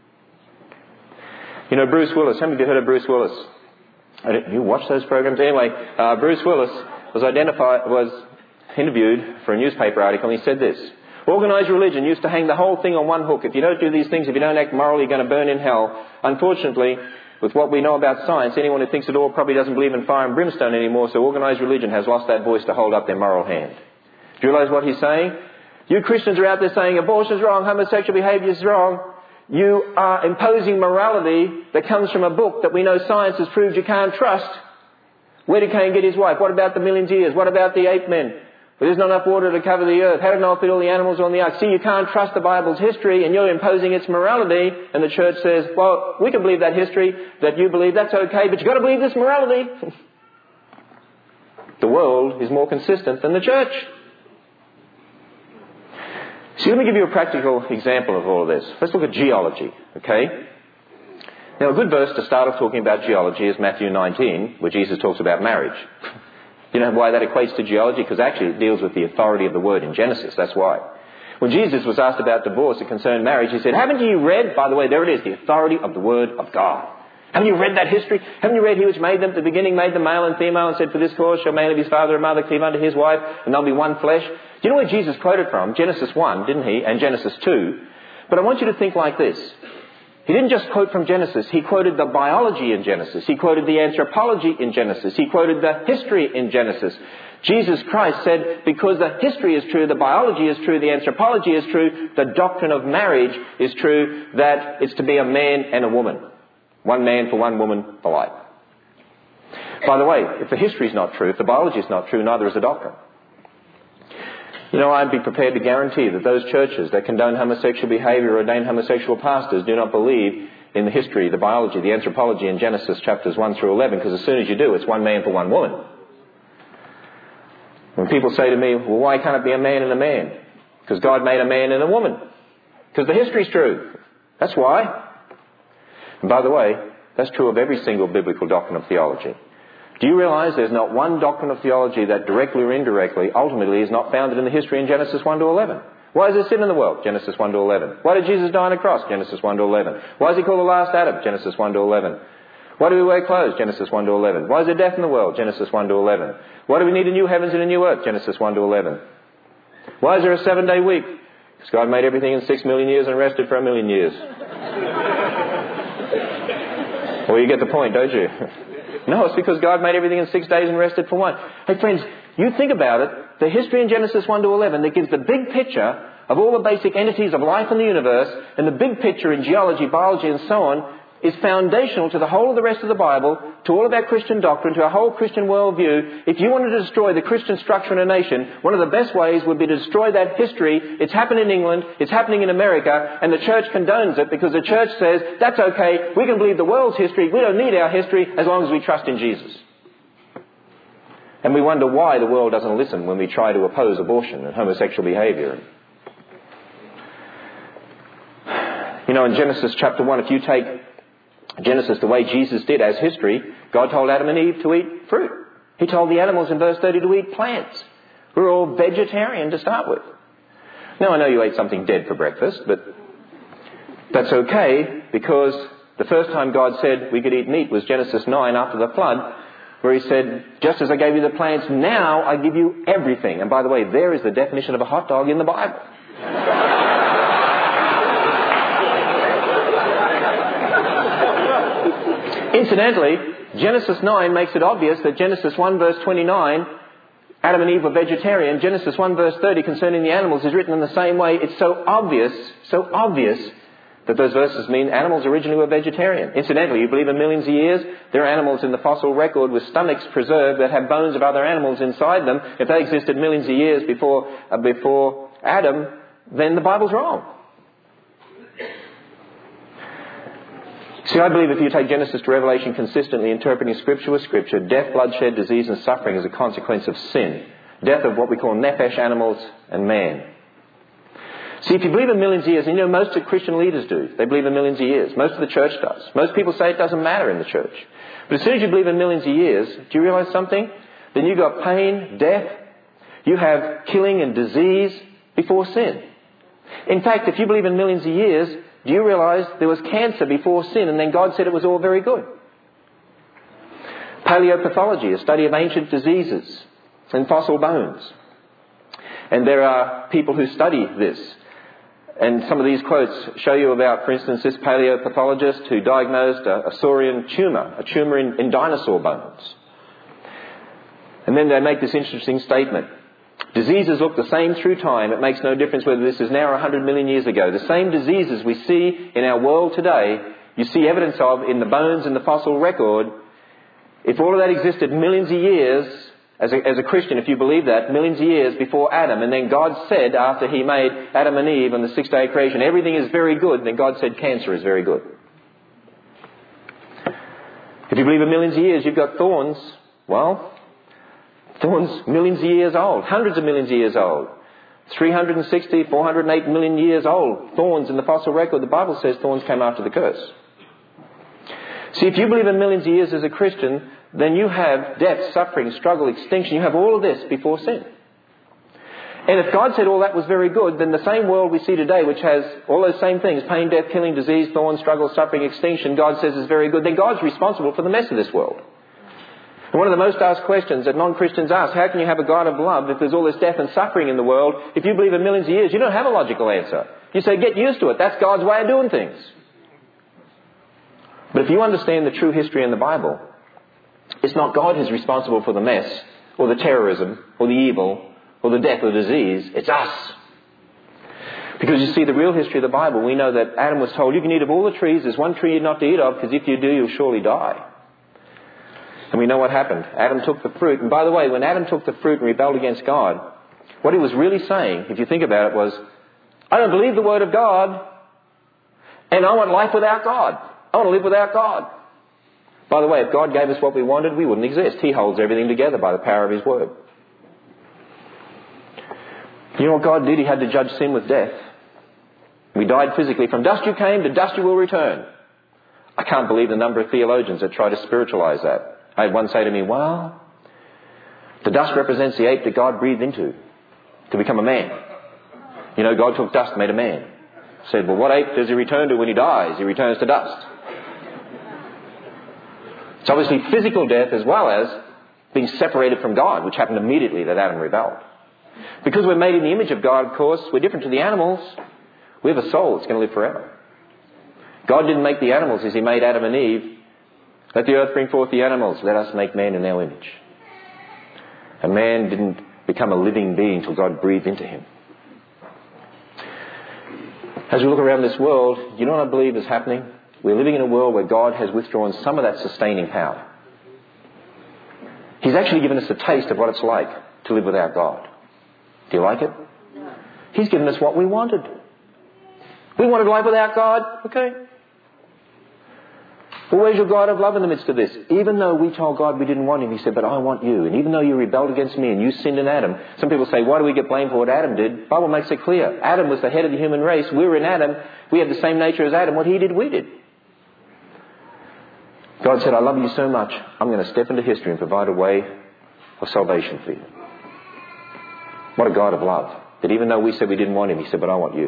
You know, Bruce Willis, how many of you heard of Bruce Willis? You watch those programs? Anyway, uh, Bruce Willis was identified, was interviewed for a newspaper article, and he said this. Organised religion used to hang the whole thing on one hook. If you don't do these things, if you don't act morally, you're going to burn in hell. Unfortunately, with what we know about science, anyone who thinks at all probably doesn't believe in fire and brimstone anymore, so organised religion has lost that voice to hold up their moral hand. Do you realise what he's saying? You Christians are out there saying abortion is wrong, homosexual behaviour is wrong. You are imposing morality that comes from a book that we know science has proved you can't trust. Where did Cain get his wife? What about the millions of years? What about the ape men? Well, there's not enough water to cover the earth. How did Noah fit all the animals on the ark? See, you can't trust the Bible's history and you're imposing its morality. And the church says, well, we can believe that history, that you believe, that's okay, but you've got to believe this morality. The world is more consistent than the church. So let me give you a practical example of all of this. Let's look at geology, okay? Now, a good verse to start off talking about geology is Matthew nineteen, where Jesus talks about marriage. You know why that equates to geology? Because actually it deals with the authority of the word in Genesis, that's why. When Jesus was asked about divorce, it concerned marriage, he said, haven't you read, by the way, there it is, the authority of the word of God. Haven't you read that history? Haven't you read he which made them at the beginning, made them male and female, and said, for this cause shall man leave his father and mother, cleave unto his wife, and they'll be one flesh? Do you know where Jesus quoted from? Genesis one, didn't he? And Genesis two. But I want you to think like this. He didn't just quote from Genesis. He quoted the biology in Genesis. He quoted the anthropology in Genesis. He quoted the history in Genesis. Jesus Christ said, because the history is true, the biology is true, the anthropology is true, the doctrine of marriage is true, that it's to be a man and a woman. One man for one woman for life. By the way, if the history is not true, if the biology is not true, neither is the doctrine. You know, I'd be prepared to guarantee that those churches that condone homosexual behaviour or ordain homosexual pastors do not believe in the history, the biology, the anthropology in Genesis chapters one through eleven, because as soon as you do, it's one man for one woman. When people say to me, well, why can't it be a man and a man? Because God made a man and a woman. Because the history's true. That's why. And by the way, that's true of every single biblical doctrine of theology. Do you realize there's not one doctrine of theology that directly or indirectly, ultimately, is not founded in the history in Genesis one to eleven? Why is there sin in the world? Genesis one to eleven. Why did Jesus die on a cross? Genesis one to eleven. Why is he called the last Adam? Genesis one to eleven. Why do we wear clothes? Genesis one to eleven. Why is there death in the world? Genesis one to eleven. Why do we need a new heavens and a new earth? Genesis one to eleven. Why is there a seven-day week? Because God made everything in six million years and rested for a million years. Well, you get the point, don't you? No, it's because God made everything in six days and rested for one. Hey, friends, you think about it. The history in Genesis one to eleven that gives the big picture of all the basic entities of life in the universe, and the big picture in geology, biology and so on, is foundational to the whole of the rest of the Bible, to all of our Christian doctrine, to our whole Christian worldview. If you wanted to destroy the Christian structure in a nation, one of the best ways would be to destroy that history. It's happened in England, it's happening in America, and the church condones it because the church says, that's okay, we can believe the world's history, we don't need our history as long as we trust in Jesus. And we wonder why the world doesn't listen when we try to oppose abortion and homosexual behaviour. You know, in Genesis chapter one, if you take Genesis the way Jesus did as history, God told Adam and Eve to eat fruit. He told the animals in verse thirty to eat plants. We're all vegetarian to start with. Now, I know you ate something dead for breakfast, but that's okay, because the first time God said we could eat meat was Genesis nine after the flood, where he said, just as I gave you the plants, now I give you everything. And by the way, there is the definition of a hot dog in the Bible. Incidentally, Genesis nine makes it obvious that Genesis one verse twenty-nine, Adam and Eve were vegetarian. Genesis one verse thirty concerning the animals is written in the same way. It's so obvious, so obvious that those verses mean animals originally were vegetarian. Incidentally, you believe in millions of years? There are animals in the fossil record with stomachs preserved that have bones of other animals inside them. If they existed millions of years before, uh, before Adam, then the Bible's wrong. See, I believe if you take Genesis to Revelation consistently, interpreting Scripture with Scripture, death, bloodshed, disease and suffering is a consequence of sin. Death of what we call nephesh, animals, and man. See, if you believe in millions of years, and you know most of Christian leaders do, they believe in millions of years. Most of the church does. Most people say it doesn't matter in the church. But as soon as you believe in millions of years, do you realise something? Then you've got pain, death, you have killing and disease before sin. In fact, if you believe in millions of years, do you realise there was cancer before sin, and then God said it was all very good? Paleopathology, a study of ancient diseases and fossil bones. And there are people who study this. And some of these quotes show you about, for instance, this paleopathologist who diagnosed a, a saurian tumour, a tumour in, in dinosaur bones. And then they make this interesting statement. Diseases look the same through time. It makes no difference whether this is now or one hundred million years ago. The same diseases we see in our world today, you see evidence of in the bones in the fossil record. If all of that existed millions of years, as a, as a Christian, if you believe that, millions of years before Adam, and then God said after he made Adam and Eve on the sixth day of creation, everything is very good, and then God said cancer is very good. If you believe in millions of years, you've got thorns. Well, thorns millions of years old, hundreds of millions of years old, three hundred sixty, four hundred eight million years old, thorns in the fossil record. The Bible says thorns came after the curse. See, if you believe in millions of years as a Christian, then you have death, suffering, struggle, extinction. You have all of this before sin. And if God said all that was very good, then the same world we see today, which has all those same things, pain, death, killing, disease, thorns, struggle, suffering, extinction, God says is very good, then God's responsible for the mess of this world. And one of the most asked questions that non-Christians ask, how can you have a God of love if there's all this death and suffering in the world? If you believe in millions of years, you don't have a logical answer. You say, get used to it. That's God's way of doing things. But if you understand the true history in the Bible, it's not God who's responsible for the mess, or the terrorism, or the evil, or the death or disease. It's us. Because you see, the real history of the Bible, we know that Adam was told, you can eat of all the trees, there's one tree you're not to eat of, because if you do, you'll surely die. And we know what happened. Adam took the fruit. And by the way, when Adam took the fruit and rebelled against God, what he was really saying, if you think about it, was, I don't believe the word of God, and I want life without God. I want to live without God. By the way, if God gave us what we wanted, we wouldn't exist. He holds everything together by the power of His word. You know what God did? He had to judge sin with death. We died physically. From dust you came, to dust you will return. I can't believe the number of theologians that try to spiritualize that. I had one say to me, well, the dust represents the ape that God breathed into to become a man. You know, God took dust and made a man. Said, well, what ape does he return to when he dies? He returns to dust. It's obviously physical death as well as being separated from God, which happened immediately that Adam rebelled. Because we're made in the image of God, of course, we're different to the animals. We have a soul that's going to live forever. God didn't make the animals as he made Adam and Eve. Let the earth bring forth the animals. Let us make man in our image. And man didn't become a living being till God breathed into him. As we look around this world, you know what I believe is happening? We're living in a world where God has withdrawn some of that sustaining power. He's actually given us a taste of what it's like to live without God. Do you like it? No. He's given us what we wanted. We wanted life without God. Okay. Well, where's your God of love in the midst of this? Even though we told God we didn't want him, he said, but I want you. And even though you rebelled against me and you sinned in Adam, some people say, why do we get blamed for what Adam did? The Bible makes it clear. Adam was the head of the human race. We were in Adam. We have the same nature as Adam. What he did, we did. God said, I love you so much, I'm going to step into history and provide a way of salvation for you. What a God of love. That even though we said we didn't want him, he said, but I want you.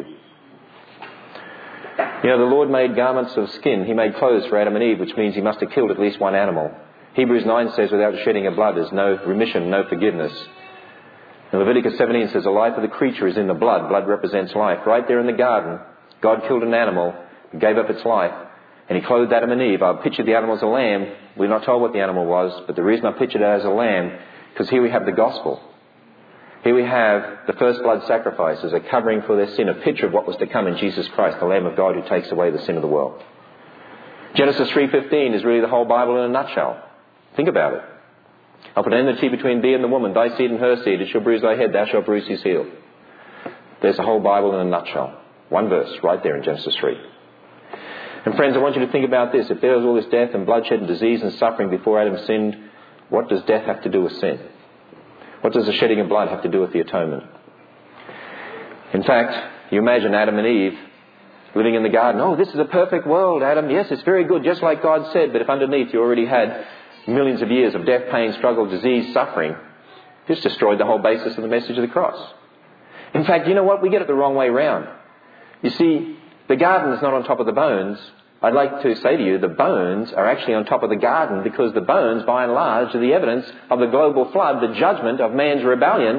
You know, the Lord made garments of skin. He made clothes for Adam and Eve, which means he must have killed at least one animal. Hebrews nine says, without the shedding of blood, there's no remission, no forgiveness. And Leviticus seventeen says, the life of the creature is in the blood. Blood represents life. Right there in the garden, God killed an animal, gave up its life, and he clothed Adam and Eve. I pictured the animal as a lamb. We're not told what the animal was, but the reason I pictured it as a lamb, because here we have the gospel. Here we have the first blood sacrifice as a covering for their sin, a picture of what was to come in Jesus Christ, the Lamb of God who takes away the sin of the world. Genesis three fifteen is really the whole Bible in a nutshell. Think about it. I'll put enmity between thee and the woman, thy seed and her seed. It shall bruise thy head, thou shalt bruise his heel. There's the whole Bible in a nutshell. One verse right there in Genesis three. And friends, I want you to think about this. If there was all this death and bloodshed and disease and suffering before Adam sinned, what does death have to do with sin? What does the shedding of blood have to do with the atonement? In fact, you imagine Adam and Eve living in the garden. Oh, this is a perfect world, Adam. Yes, it's very good, just like God said. But if underneath you already had millions of years of death, pain, struggle, disease, suffering, just destroyed the whole basis of the message of the cross. In fact, you know what? We get it the wrong way round. You see, the garden is not on top of the bones. I'd like to say to you, the bones are actually on top of the garden because the bones, by and large, are the evidence of the global flood, the judgment of man's rebellion.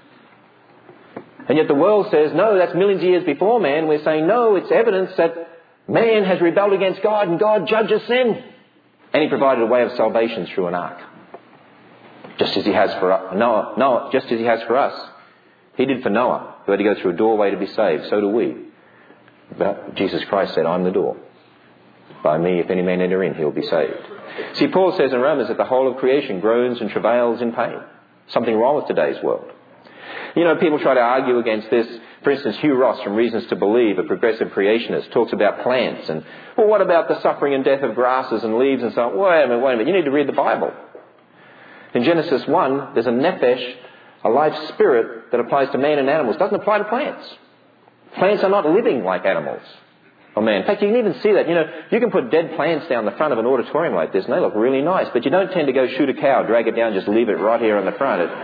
And yet the world says, no, that's millions of years before man. We're saying, no, it's evidence that man has rebelled against God and God judges sin. And he provided a way of salvation through an ark. Just as he has for us. Noah, Noah, just as he has for us. He did for Noah, who had to go through a doorway to be saved. So do we. But Jesus Christ said, I'm the door. By me, if any man enter in, he'll be saved. See, Paul says in Romans that the whole of creation groans and travails in pain. Something wrong with today's world. You know, people try to argue against this. For instance, Hugh Ross from Reasons to Believe, a progressive creationist, talks about plants and, well, what about the suffering and death of grasses and leaves and so on? Wait a minute, wait a minute. You need to read the Bible. In Genesis one, there's a nephesh, a life spirit that applies to man and animals. It doesn't apply to plants. Plants are not living like animals. Oh man, in fact, you can even see that. You know, you can put dead plants down the front of an auditorium like this and they look really nice, but you don't tend to go shoot a cow, drag it down, just leave it right here on the front. It,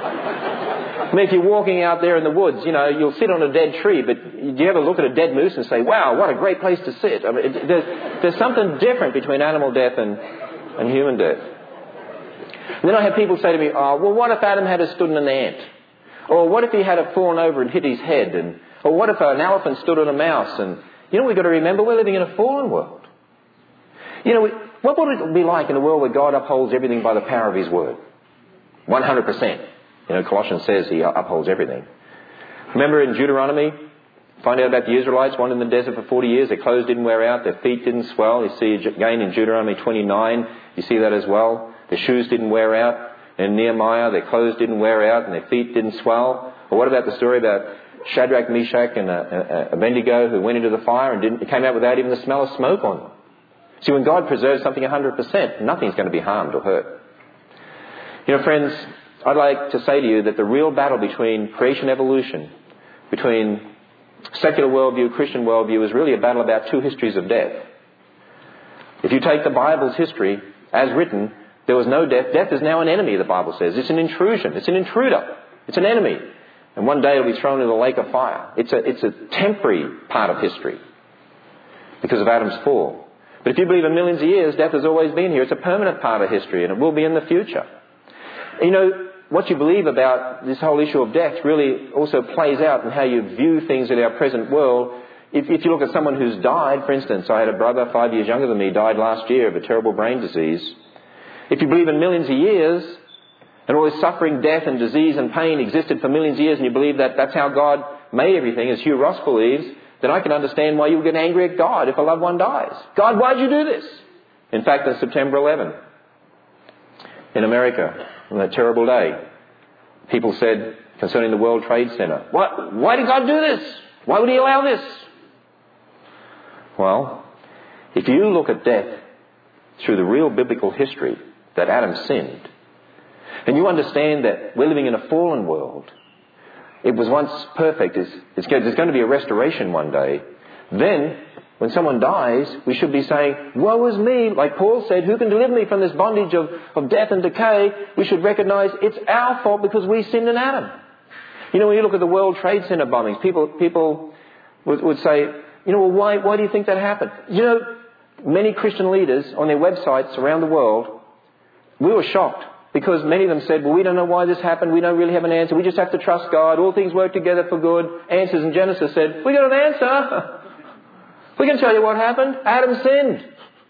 I mean, if you're walking out there in the woods, you know, you'll sit on a dead tree, but do you ever look at a dead moose and say, wow, what a great place to sit? I mean, it, there's, there's something different between animal death and, and human death. And then I have people say to me, oh, well, what if Adam had stood on an ant? Or what if he had fallen over and hit his head? And, or what if an elephant stood on a mouse? And you know, we've got to remember we're living in a fallen world. You know, what would it be like in a world where God upholds everything by the power of his word? one hundred percent. You know, Colossians says he upholds everything. Remember in Deuteronomy, find out about the Israelites wandered in the desert for forty years. Their clothes didn't wear out. Their feet didn't swell. You see again in Deuteronomy twenty-nine, you see that as well. Their shoes didn't wear out. In Nehemiah, their clothes didn't wear out and their feet didn't swell. Or what about the story about Shadrach, Meshach and Abednego who went into the fire and didn't, came out without even the smell of smoke on them? See, when God preserves something one hundred percent, nothing's going to be harmed or hurt. You know, friends, I'd like to say to you that the real battle between creation evolution, between secular worldview, Christian worldview, is really a battle about two histories of death. If you take the Bible's history as written, there was no death. Death is now an enemy, the Bible says. It's an intrusion. It's an intruder. It's an enemy. And one day it'll be thrown into the lake of fire. It's a, it's a temporary part of history because of Adam's fall. But if you believe in millions of years, death has always been here. It's a permanent part of history, and it will be in the future. You know, what you believe about this whole issue of death really also plays out in how you view things in our present world. If, if you look at someone who's died, for instance, I had a brother five years younger than me, died last year of a terrible brain disease. If you believe in millions of years, and all this suffering, death and disease and pain existed for millions of years, and you believe that that's how God made everything, as Hugh Ross believes, then I can understand why you would get angry at God if a loved one dies. God, why'd you do this? In fact, on September eleventh, in America, on that terrible day, people said concerning the World Trade Center, what, why did God do this? Why would He allow this? Well, if you look at death through the real biblical history that Adam sinned, and you understand that we're living in a fallen world, it was once perfect, it's, it's, there's going to be a restoration one day, then when someone dies, we should be saying, woe is me, like Paul said, who can deliver me from this bondage of, of death and decay? We should recognize it's our fault because we sinned in Adam. You know, when you look at the World Trade Center bombings, people people would, would say, you know, well, why, why do you think that happened? You know, many Christian leaders on their websites around the world, we were shocked because many of them said, well, we don't know why this happened. We don't really have an answer. We just have to trust God. All things work together for good. Answers. And Genesis said, we got an answer. We can tell you what happened. Adam sinned.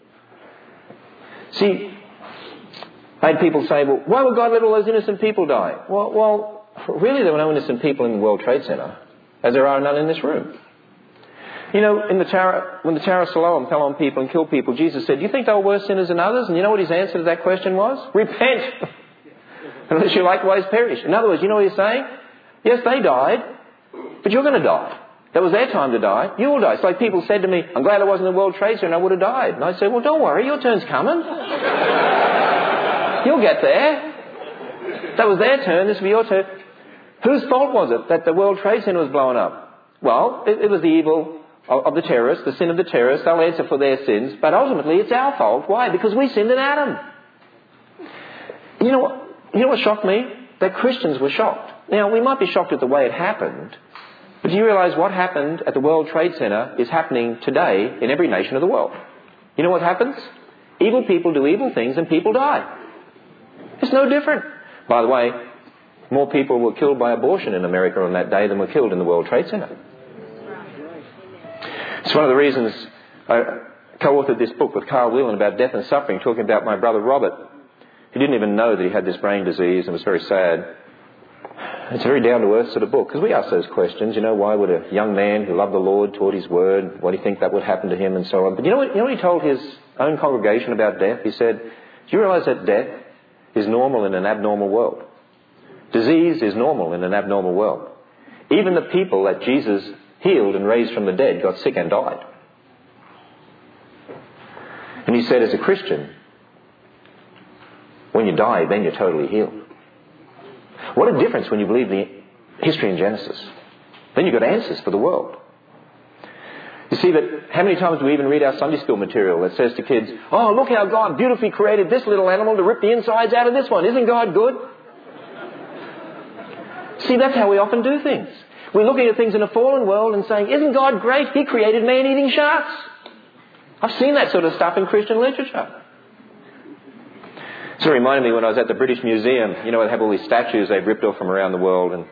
See, I had people say, well, why would God let all those innocent people die? Well, well, really there were no innocent people in the World Trade Center, as there are none in this room. You know, in the Tower, when the Tower of Siloam fell on people and killed people, Jesus said, do you think they were worse sinners than others? And you know what his answer to that question was? Repent, unless you likewise perish. In other words, you know what he's saying? Yes, they died, but you're going to die. That was their time to die. You will die. It's like people said to me, I'm glad I wasn't in the World Trade Center and I would have died. And I said, well, don't worry, your turn's coming. You'll get there. That was their turn, this will be your turn. Whose fault was it that the World Trade Center was blown up? Well, it, it was the evil of, of the terrorists, the sin of the terrorists. They'll answer for their sins. But ultimately, it's our fault. Why? Because we sinned in Adam. You know what, you know what shocked me? That Christians were shocked. Now, we might be shocked at the way it happened. But do you realise what happened at the World Trade Center is happening today in every nation of the world? You know what happens? Evil people do evil things and people die. It's no different. By the way, more people were killed by abortion in America on that day than were killed in the World Trade Center. It's one of the reasons I co-authored this book with Carl Whelan about death and suffering, talking about my brother Robert. He didn't even know that he had this brain disease and was very sad. It's a very down-to-earth sort of book, because we ask those questions. You know, why would a young man who loved the Lord, taught His Word, why do you think that would happen to him and so on? But you know what, you know what he told his own congregation about death? He said, do you realise that death is normal in an abnormal world? Disease is normal in an abnormal world. Even the people that Jesus healed and raised from the dead got sick and died. And he said, as a Christian, when you die, then you're totally healed. What a difference when you believe the history in Genesis. Then you've got answers for the world. You see that how many times do we even read our Sunday school material that says to kids, oh, look how God beautifully created this little animal to rip the insides out of this one. Isn't God good? See, that's how we often do things. We're looking at things in a fallen world and saying, isn't God great? He created man-eating sharks. I've seen that sort of stuff in Christian literature. So it reminded me when I was at the British Museum, you know, they have all these statues they've ripped off from around the world. And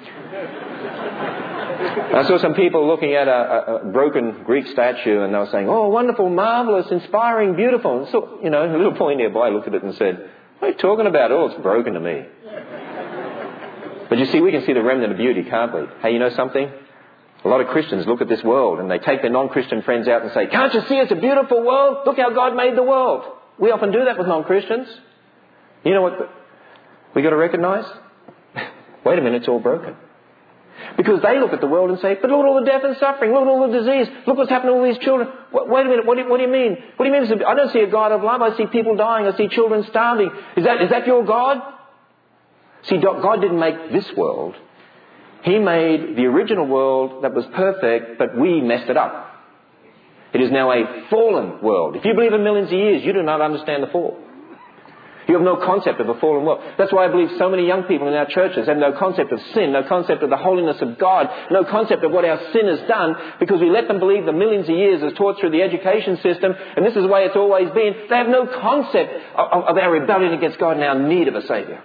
I saw some people looking at a, a broken Greek statue and they were saying, oh, wonderful, marvellous, inspiring, beautiful. And so, you know, a little boy nearby looked at it and said, what are you talking about? Oh, it's broken to me. But you see, we can see the remnant of beauty, can't we? Hey, you know something? A lot of Christians look at this world and they take their non-Christian friends out and say, can't you see it's a beautiful world? Look how God made the world. We often do that with non-Christians. You know what we got to recognise? Wait a minute, it's all broken. Because they look at the world and say, but look at all the death and suffering, look at all the disease, look what's happened to all these children. Wait a minute, what do, you, what do you mean? What do you mean? I don't see a God of love, I see people dying, I see children starving. Is that, is that your God? See, God didn't make this world. He made the original world that was perfect, but we messed it up. It is now a fallen world. If you believe in millions of years, you do not understand the fall. You have no concept of a fallen world. That's why I believe so many young people in our churches have no concept of sin, no concept of the holiness of God, no concept of what our sin has done, because we let them believe the millions of years as taught through the education system, and this is the way it's always been. They have no concept of, of our rebellion against God and our need of a Saviour.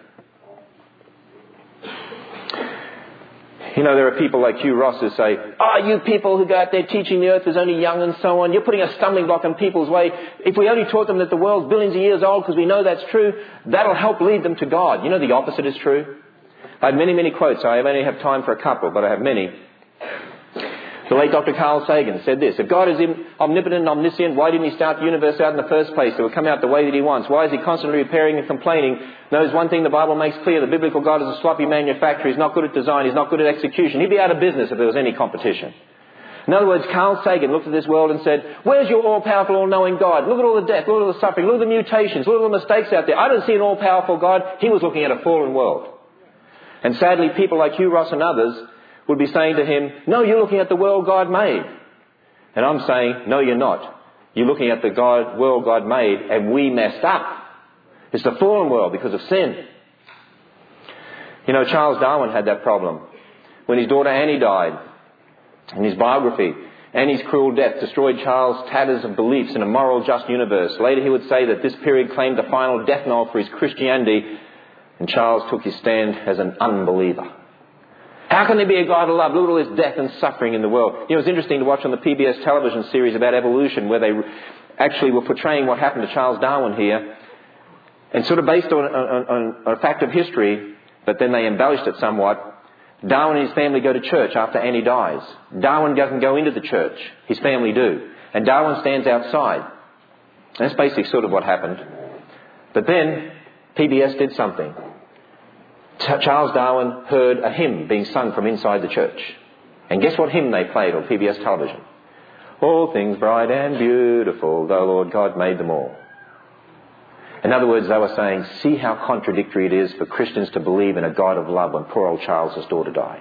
You know, there are people like Hugh Ross who say, oh, you people who go out there teaching the earth is only young and so on, you're putting a stumbling block in people's way. If we only taught them that the world's billions of years old because we know that's true, that'll help lead them to God. You know, the opposite is true. I have many, many quotes. I only have time for a couple, but I have many. The late Doctor Carl Sagan said this: if God is omnipotent and omniscient, why didn't he start the universe out in the first place? It would come out the way that he wants. Why is he constantly repairing and complaining? Knows one thing the Bible makes clear: the biblical God is a sloppy manufacturer. He's not good at design. He's not good at execution. He'd be out of business if there was any competition. In other words, Carl Sagan looked at this world and said, where's your all-powerful, all-knowing God? Look at all the death, look at all the suffering, look at the mutations, look at all the mistakes out there. I don't see an all-powerful God. He was looking at a fallen world. And sadly, people like Hugh Ross and others would be saying to him, no, you're looking at the world God made. And I'm saying, no, you're not. You're looking at the God, world God made, and we messed up. It's the fallen world because of sin. You know, Charles Darwin had that problem. When his daughter Annie died, in his biography, Annie's cruel death destroyed Charles' tatters of beliefs in a moral, just universe. Later he would say that this period claimed the final death knell for his Christianity, and Charles took his stand as an unbeliever. How can there be a God of love? Look at all this death and suffering in the world. You know, it was interesting to watch on the P B S television series about evolution, where they actually were portraying what happened to Charles Darwin here, and sort of based on, on, on a fact of history, but then they embellished it somewhat. Darwin and his family go to church after Annie dies. Darwin doesn't go into the church. His family do. And Darwin stands outside. That's basically sort of what happened. But then P B S did something. Charles Darwin heard a hymn being sung from inside the church. And guess what hymn they played on P B S television? All things bright and beautiful, the Lord God made them all. In other words, they were saying, see how contradictory it is for Christians to believe in a God of love when poor old Charles' daughter died.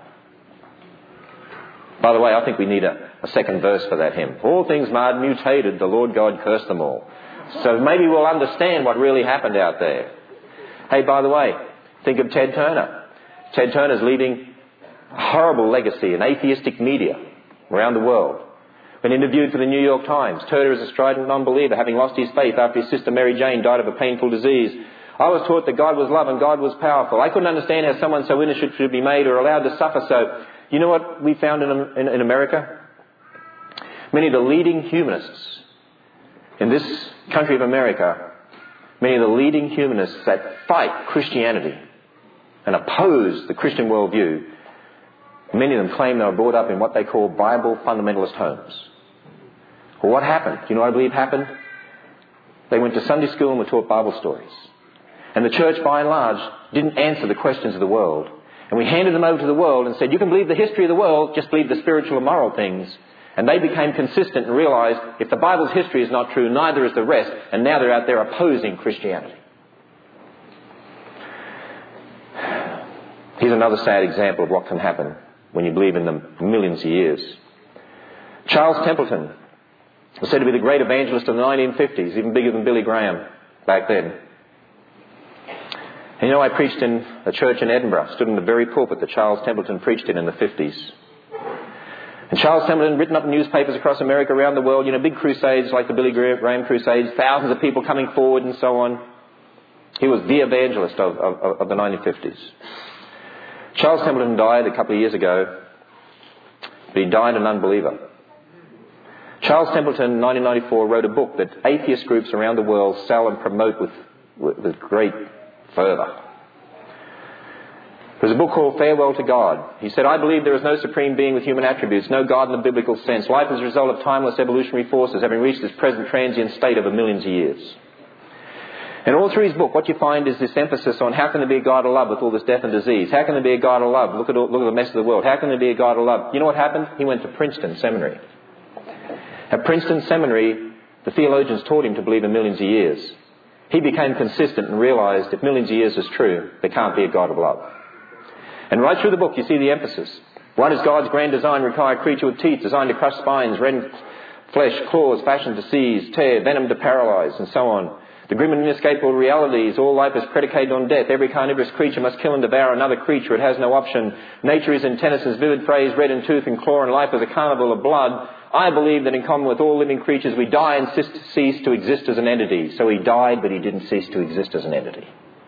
By the way, I think we need a, a second verse for that hymn. All things marred, mutated, the Lord God cursed them all. So maybe we'll understand what really happened out there. Hey, by the way, think of Ted Turner. Ted Turner's leaving a horrible legacy in atheistic media around the world. When interviewed for the New York Times, Turner is a strident non-believer, having lost his faith after his sister Mary Jane died of a painful disease. I was taught that God was love and God was powerful. I couldn't understand how someone so innocent should be made or allowed to suffer so. You know what we found in, in, in America? Many of the leading humanists in this country of America, many of the leading humanists that fight Christianity and oppose the Christian worldview, many of them claim they were brought up in what they call Bible fundamentalist homes. Well, what happened? Do you know what I believe happened? They went to Sunday school and were taught Bible stories. And the church, by and large, didn't answer the questions of the world. And we handed them over to the world and said, you can believe the history of the world, just believe the spiritual and moral things. And they became consistent and realized if the Bible's history is not true, neither is the rest. And now they're out there opposing Christianity. Here's another sad example of what can happen when you believe in them for millions of years. Charles Templeton was said to be the great evangelist of the nineteen fifties, even bigger than Billy Graham back then. And you know, I preached in a church in Edinburgh, stood in the very pulpit that Charles Templeton preached in in the fifties. And Charles Templeton, written up in newspapers across America, around the world, you know, big crusades like the Billy Graham crusades, thousands of people coming forward and so on. He was the evangelist of, of, of the nineteen fifties. Charles Templeton died a couple of years ago, but he died an unbeliever. Charles Templeton, in nineteen ninety-four, wrote a book that atheist groups around the world sell and promote with, with, with great fervour. There's a book called Farewell to God. He said, I believe there is no supreme being with human attributes, no God in the biblical sense. Life is a result of timeless evolutionary forces, having reached this present transient state over millions of years. And all through his book, what you find is this emphasis on how can there be a God of love with all this death and disease? How can there be a God of love? Look at, all, look at the mess of the world. How can there be a God of love? You know what happened? He went to Princeton Seminary. At Princeton Seminary, the theologians taught him to believe in millions of years. He became consistent and realized if millions of years is true, there can't be a God of love. And right through the book, you see the emphasis. Why does God's grand design require a creature with teeth designed to crush spines, rend Flesh, claws fashioned to seize, tear, venom to paralyse, and so on. The grim and inescapable reality is all life is predicated on death. Every carnivorous creature must kill and devour another creature. It has no option. Nature is, in Tennyson's vivid phrase, red in tooth and claw, and life is a carnival of blood. I believe that in common with all living creatures, we die and cease to exist as an entity. So he died, but he didn't cease to exist as an entity.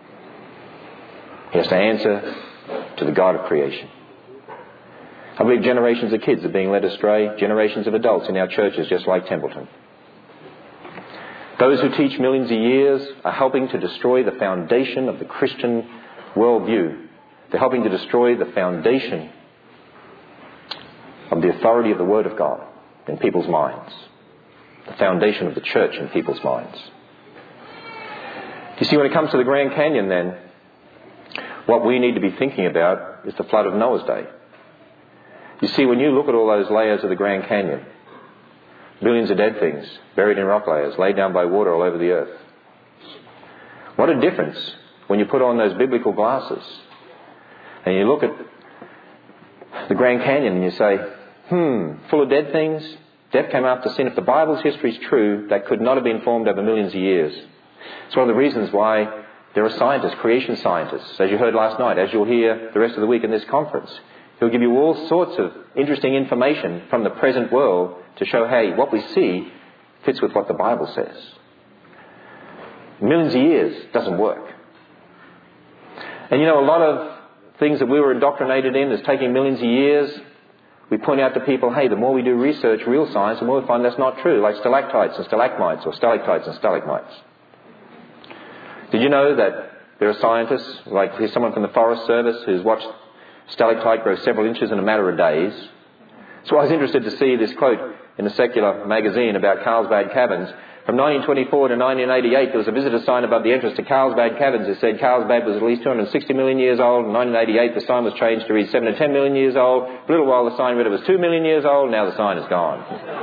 He has to answer to the God of creation. I believe generations of kids are being led astray, generations of adults in our churches, just like Templeton. Those who teach millions of years are helping to destroy the foundation of the Christian worldview. They're helping to destroy the foundation of the authority of the Word of God in people's minds. The foundation of the church in people's minds. You see, when it comes to the Grand Canyon then, what we need to be thinking about is the flood of Noah's day. You see, when you look at all those layers of the Grand Canyon, billions of dead things buried in rock layers, laid down by water all over the earth. What a difference when you put on those biblical glasses and you look at the Grand Canyon and you say, hmm, full of dead things. Death came after sin. If the Bible's history is true, that could not have been formed over millions of years. It's one of the reasons why there are scientists, creation scientists, as you heard last night, as you'll hear the rest of the week in this conference. He'll give you all sorts of interesting information from the present world to show, hey, what we see fits with what the Bible says. Millions of years doesn't work. And you know, a lot of things that we were indoctrinated in is taking millions of years. We point out to people, hey, the more we do research, real science, the more we find that's not true, like stalactites and stalagmites or stalactites and stalagmites. Did you know that there are scientists, like here's someone from the Forest Service who's watched stalactite grow several inches in a matter of days. So I was interested to see this quote in a secular magazine about Carlsbad Caverns. From nineteen twenty-four to nineteen eighty-eight, there was a visitor sign above the entrance to Carlsbad Caverns that said Carlsbad was at least two hundred sixty million years old. In nineteen eighty-eight, the sign was changed to read seven to ten million years old. For a little while, the sign read it was two million years old. Now the sign is gone.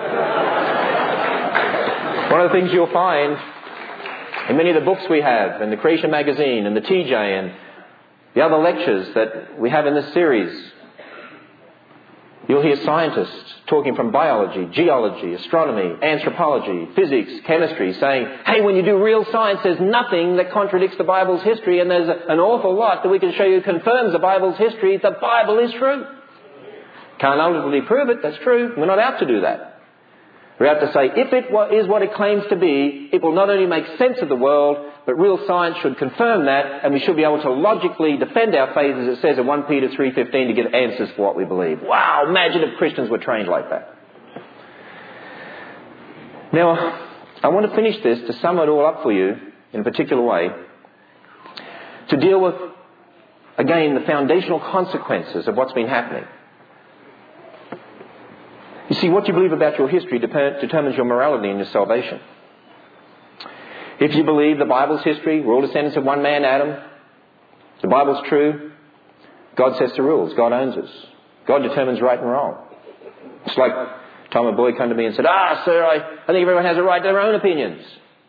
One of the things you'll find in many of the books we have, and the Creation magazine, and the T J, and the other lectures that we have in this series, you'll hear scientists talking from biology, geology, astronomy, anthropology, physics, chemistry, saying, hey, when you do real science, there's nothing that contradicts the Bible's history, and there's an awful lot that we can show you confirms the Bible's history. The Bible is true. Can't ultimately prove it, that's true. We're not out to do that. We're out to say, if it is what it claims to be, it will not only make sense of the world, but real science should confirm that, and we should be able to logically defend our faith, as it says in First Peter three fifteen, to give answers for what we believe. Wow, imagine if Christians were trained like that. Now, I want to finish this to sum it all up for you in a particular way, to deal with, again, the foundational consequences of what's been happening. You see, what you believe about your history dep- determines your morality and your salvation. If you believe the Bible's history, we're all descendants of one man, Adam, the Bible's true, God sets the rules, God owns us. God determines right and wrong. It's like time a boy came to me and said, ah, sir, I, I think everyone has a right to their own opinions.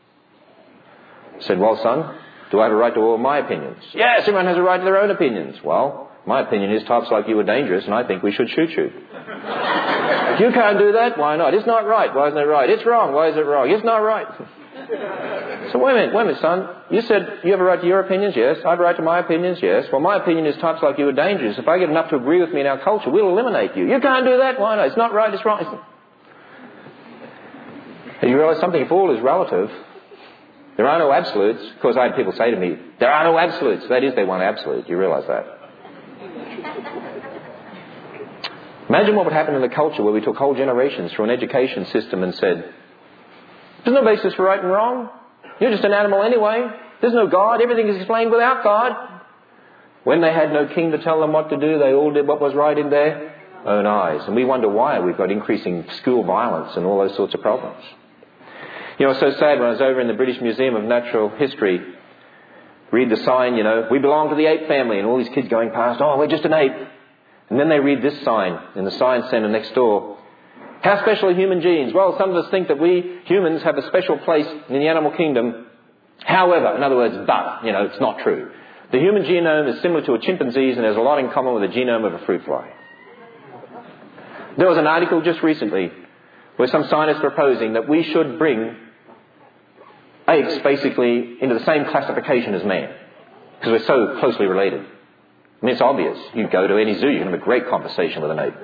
I said, well, son, do I have a right to all my opinions? Yes, everyone has a right to their own opinions. Well, my opinion is types like you are dangerous and I think we should shoot you. If you can't do that, why not? It's not right. Why isn't it right? It's wrong. Why is it wrong? It's not right. So wait a minute, wait a minute, son. You said you have a right to your opinions? Yes. I have a right to my opinions? Yes. Well, my opinion is types like you are dangerous. If I get enough to agree with me in our culture, we'll eliminate you. You can't do that? Why not? It's not right. It's wrong. It's... And you realise something, if all is relative, there are no absolutes. Of course, I had people say to me, there are no absolutes. That is, they want absolute. You realise that? Imagine what would happen in the culture where we took whole generations through an education system and said, there's no basis for right and wrong. You're just an animal anyway. There's no God. Everything is explained without God. When they had no king to tell them what to do, they all did what was right in their own eyes. And we wonder why we've got increasing school violence and all those sorts of problems. You know, it's so sad when I was over in the British Museum of Natural History, read the sign, you know, we belong to the ape family, and all these kids going past, oh, we're just an ape. And then they read this sign in the science centre next door. How special are human genes? Well, some of us think that we humans have a special place in the animal kingdom. However, in other words, but, you know, it's not true. The human genome is similar to a chimpanzee's and has a lot in common with the genome of a fruit fly. There was an article just recently where some scientists are proposing that we should bring apes basically into the same classification as man, because we're so closely related. I mean, it's obvious. You go to any zoo, you can have a great conversation with an ape.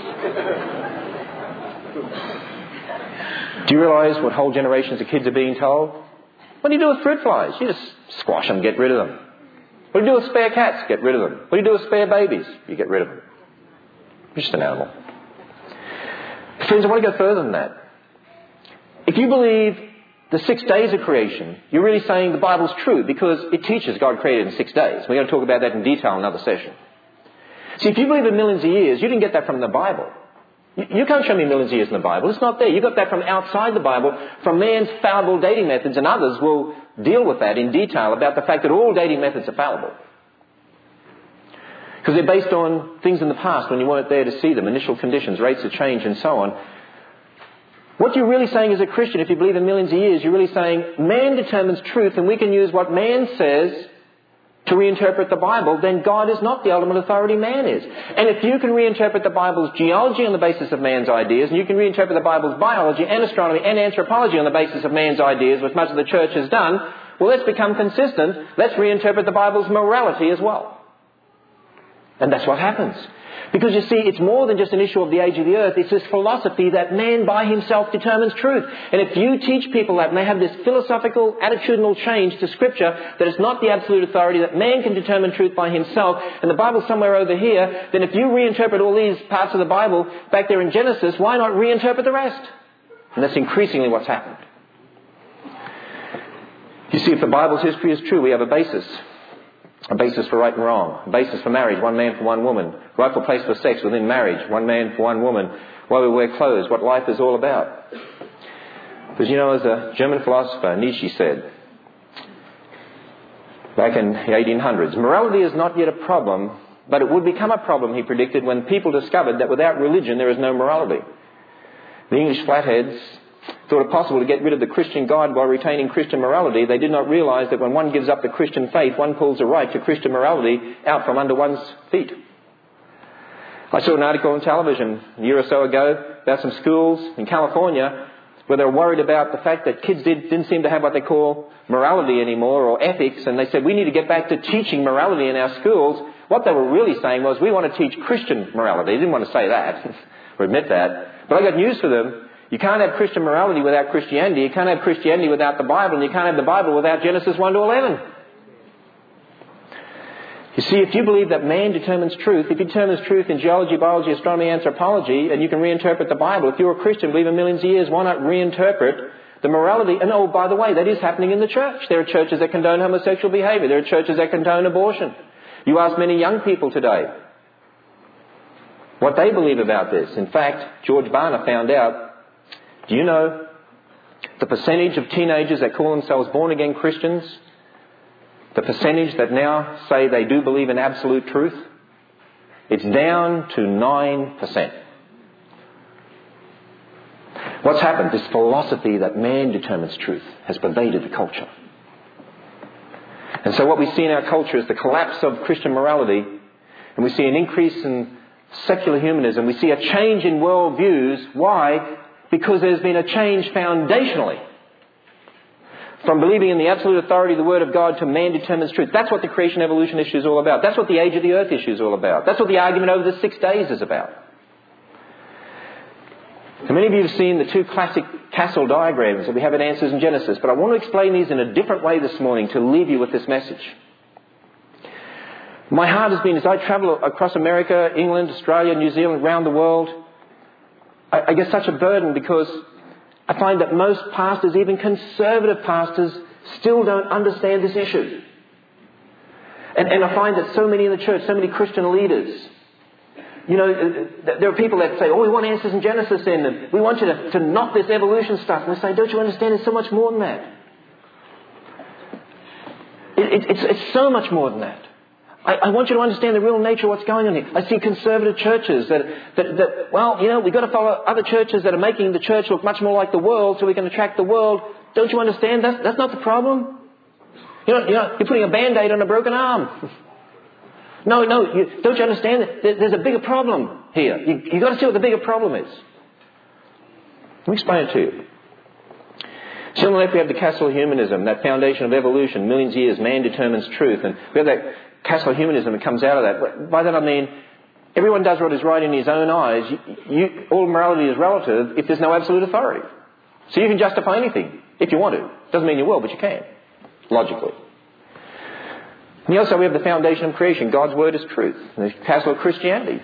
Do you realise what whole generations of kids are being told? What do you do with fruit flies? You just squash them, get rid of them. What do you do with spare cats? Get rid of them. What do you do with spare babies? You get rid of them. You're just an animal. Friends, I want to go further than that. If you believe the six days of creation, you're really saying the Bible's true because it teaches God created in six days. We're going to talk about that in detail in another session. See, if you believe in millions of years, you didn't get that from the Bible. You, you can't show me millions of years in the Bible. It's not there. You got that from outside the Bible, from man's fallible dating methods, and others will deal with that in detail about the fact that all dating methods are fallible. Because they're based on things in the past when you weren't there to see them, initial conditions, rates of change and so on. What you're really saying as a Christian, if you believe in millions of years, you're really saying man determines truth and we can use what man says to reinterpret the Bible, then God is not the ultimate authority, man is. And if you can reinterpret the Bible's geology on the basis of man's ideas, and you can reinterpret the Bible's biology and astronomy and anthropology on the basis of man's ideas, which much of the church has done, well, let's become consistent. Let's reinterpret the Bible's morality as well. And that's what happens. Because you see, it's more than just an issue of the age of the earth. It's this philosophy that man by himself determines truth. And if you teach people that and they have this philosophical, attitudinal change to Scripture, that it's not the absolute authority, that man can determine truth by himself, and the Bible's somewhere over here, then if you reinterpret all these parts of the Bible back there in Genesis, why not reinterpret the rest? And that's increasingly what's happened. You see, if the Bible's history is true, we have a basis. A basis for right and wrong. A basis for marriage, one man for one woman. Rightful place for sex within marriage, one man for one woman. Why we wear clothes, what life is all about. Because, you know, as a German philosopher, Nietzsche said, back in the eighteen hundreds, morality is not yet a problem, but it would become a problem, he predicted, when people discovered that without religion there is no morality. The English flatheads thought it possible to get rid of the Christian God while retaining Christian morality. They did not realise that when one gives up the Christian faith, one pulls the right to Christian morality out from under one's feet. I saw an article on television a year or so ago about some schools in California where they were worried about the fact that kids did, didn't seem to have what they call morality anymore, or ethics, and they said, we need to get back to teaching morality in our schools. What they were really saying was, we want to teach Christian morality. They didn't want to say that, or admit that. But I got news for them. You can't have Christian morality without Christianity. You can't have Christianity without the Bible. And you can't have the Bible without Genesis one to eleven. You see, if you believe that man determines truth, if he determines truth in geology, biology, astronomy, anthropology, and you can reinterpret the Bible, if you're a Christian, believe in millions of years, why not reinterpret the morality? And oh, by the way, that is happening in the church. There are churches that condone homosexual behaviour. There are churches that condone abortion. You ask many young people today what they believe about this. In fact, George Barna found out, do you know the percentage of teenagers that call themselves born-again Christians, the percentage that now say they do believe in absolute truth? It's down to nine percent. What's happened? This philosophy that man determines truth has pervaded the culture. And so what we see in our culture is the collapse of Christian morality, and we see an increase in secular humanism. We see a change in worldviews. Why? Because there's been a change foundationally from believing in the absolute authority of the Word of God to man determines truth. That's what the creation evolution issue is all about. That's what the age of the earth issue is all about. That's what the argument over the six days is about. So many of you have seen the two classic castle diagrams that we have in Answers in Genesis, but I want to explain these in a different way this morning to leave you with this message. My heart has been, as I travel across America, England, Australia, New Zealand, around the world, I, I get such a burden because I find that most pastors, even conservative pastors, still don't understand this issue. And, and I find that so many in the church, so many Christian leaders, you know, there are people that say, oh, we want Answers in Genesis in, and we want you to, to knock this evolution stuff. And they say, don't you understand, it's so much more than that. It, it, it's, it's so much more than that. I, I want you to understand the real nature of what's going on here. I see conservative churches that, that, that well, you know, we've got to follow other churches that are making the church look much more like the world so we can attract the world. Don't you understand? That's, that's not the problem. You know, you know, you're putting a Band-Aid on a broken arm. No, no, you, don't you understand? There, there's a bigger problem here. You, you've got to see what the bigger problem is. Let me explain it to you. So on the left we have the castle of humanism, that foundation of evolution, millions of years, man determines truth. And we have that castle of humanism that comes out of that. By that I mean, everyone does what is right in his own eyes. You, you, all morality is relative if there's no absolute authority. So you can justify anything if you want to. Doesn't mean you will, but you can, logically. And also we have the foundation of creation. God's word is truth. And the castle of Christianity.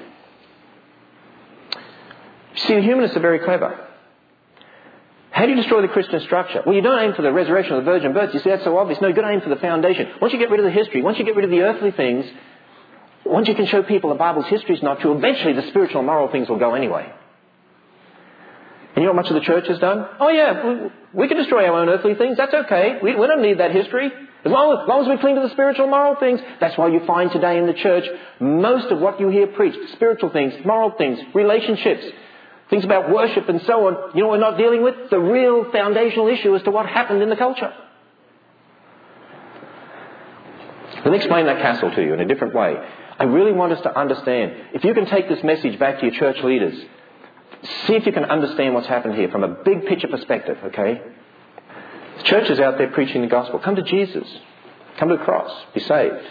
See, the humanists are very clever. How do you destroy the Christian structure? Well, you don't aim for the resurrection of the virgin birth. You see, that's so obvious. No, you've got to aim for the foundation. Once you get rid of the history, once you get rid of the earthly things, once you can show people the Bible's history is not true, eventually the spiritual and moral things will go anyway. And you know what much of the church has done? Oh yeah, we, we can destroy our own earthly things. That's okay. We, we don't need that history. As long as, as long as we cling to the spiritual and moral things. That's why you find today in the church, most of what you hear preached, spiritual things, moral things, relationships, things about worship and so on, you know what we're not dealing with? The real foundational issue as to what happened in the culture. Let me explain that castle to you in a different way. I really want us to understand. If you can take this message back to your church leaders, see if you can understand what's happened here from a big picture perspective, okay? The church is out there preaching the gospel. Come to Jesus. Come to the cross. Be saved.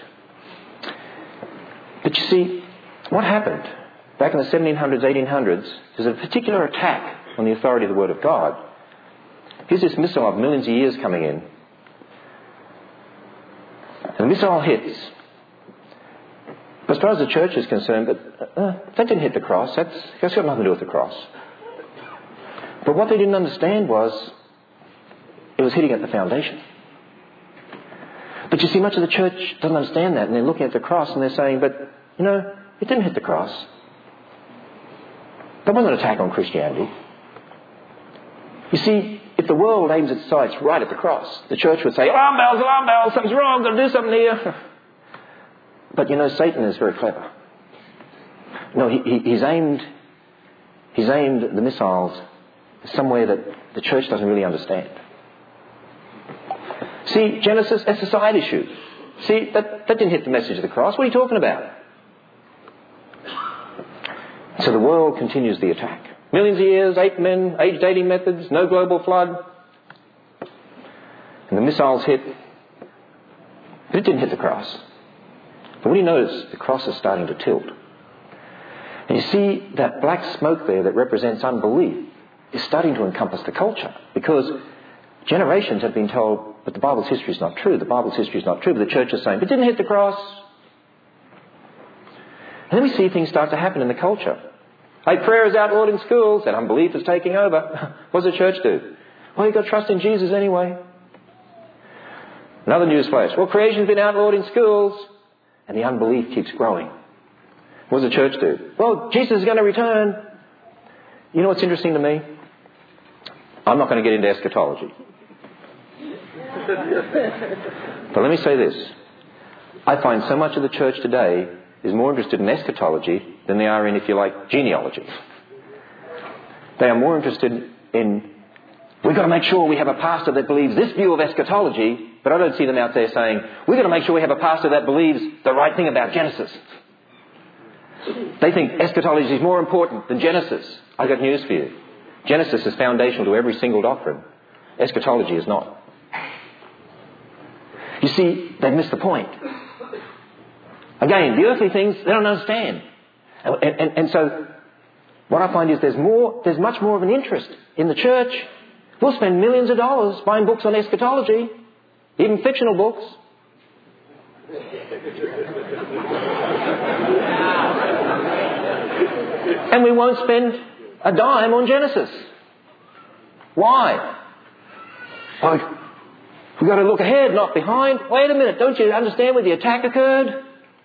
But you see, what happened? Back in the seventeen hundreds, eighteen hundreds, there's a particular attack on the authority of the Word of God. Here's this missile of millions of years coming in. And the missile hits. As far as the church is concerned, but, uh, that didn't hit the cross. That's, that's got nothing to do with the cross. But what they didn't understand was it was hitting at the foundation. But you see, much of the church doesn't understand that, and they're looking at the cross and they're saying, but, you know, it didn't hit the cross. That wasn't an attack on Christianity. You see, if the world aims its sights right at the cross, the church would say, alarm bells, alarm bells, something's wrong, got to do something here. But you know, Satan is very clever. No, he, he, he's aimed he's aimed the missiles somewhere that the church doesn't really understand. See, Genesis, that's a side issue. See, that, that didn't hit the message of the cross. What are you talking about? So the world continues the attack. Millions of years, ape men, age dating methods, no global flood. And the missiles hit. But it didn't hit the cross. But what do you notice? The cross is starting to tilt. And you see that black smoke there that represents unbelief is starting to encompass the culture. Because generations have been told, but the Bible's history is not true. The Bible's history is not true. But the church is saying, but it didn't hit the cross. And then we see things start to happen in the culture. Hey, prayer is outlawed in schools and unbelief is taking over. What does the church do? Well, you've got to trust in Jesus anyway. Another news flash. Well, creation's been outlawed in schools and the unbelief keeps growing. What does the church do? Well, Jesus is going to return. You know what's interesting to me? I'm not going to get into eschatology. But let me say this. I find so much of the church today is more interested in eschatology than they are in, if you like, genealogy. They are more interested in, we've got to make sure we have a pastor that believes this view of eschatology, but I don't see them out there saying, we've got to make sure we have a pastor that believes the right thing about Genesis. They think eschatology is more important than Genesis. I've got news for you. Genesis is foundational to every single doctrine. Eschatology is not. You see, they've missed the point. Again, the earthly things, they don't understand. And, and, and so, what I find is there's more, there's much more of an interest in the church. We'll spend millions of dollars buying books on eschatology, even fictional books. And we won't spend a dime on Genesis. Why? Well, we've got to look ahead, not behind. Wait a minute, don't you understand where the attack occurred?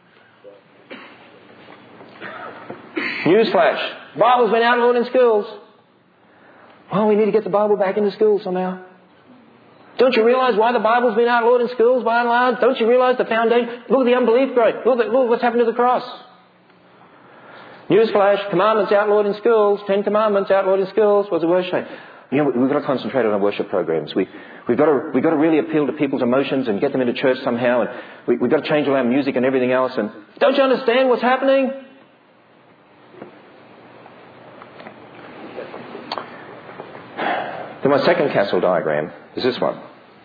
Newsflash. Bible's been outlawed in schools. Well, we need to get the Bible back into schools somehow. Don't you realize why the Bible's been outlawed in schools by and large? Don't you realize the foundation? Look at the unbelief growth. Look at look what's happened to the cross. Newsflash. Commandments outlawed in schools. Ten commandments outlawed in schools. What's the worship? You know, we've got to concentrate on our worship programs. We, we've got to, we've got to really appeal to people's emotions and get them into church somehow. And we, we've got to change all our music and everything else. And don't you understand what's happening? my second castle diagram is this one.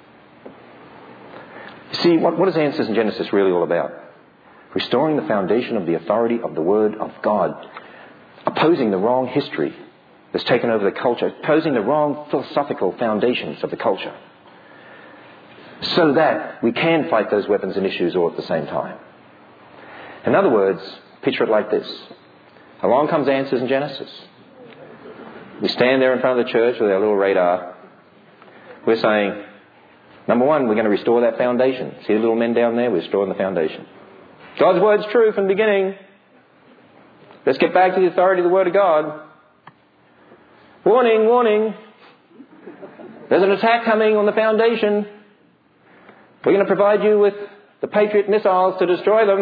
See, what, what is Answers in Genesis really all about? Restoring the foundation of the authority of the Word of God. Opposing the wrong history that's taken over the culture. Opposing the wrong philosophical foundations of the culture. So that we can fight those weapons and issues all at the same time. In other words, picture it like this. Along comes Answers in Genesis. We stand there in front of the church with our little radar. We're saying, number one, we're going to restore that foundation. See the little men down there? We're restoring the foundation. God's Word's true from the beginning. Let's get back to the authority of the Word of God. Warning, warning. There's an attack coming on the foundation. We're going to provide you with the Patriot missiles to destroy them.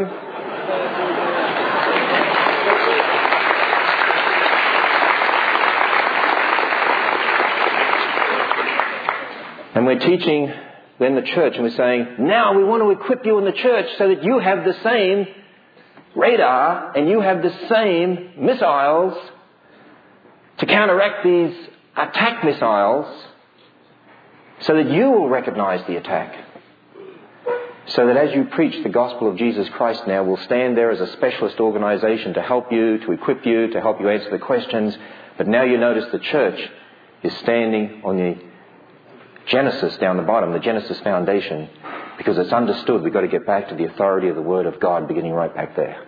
And we're teaching then the church, and we're saying, now we want to equip you in the church so that you have the same radar and you have the same missiles to counteract these attack missiles so that you will recognize the attack. So that as you preach the gospel of Jesus Christ now, we'll stand there as a specialist organisation to help you, to equip you, to help you answer the questions. But now you notice the church is standing on the Genesis down the bottom, the Genesis foundation, because it's understood we've got to get back to the authority of the Word of God beginning right back there.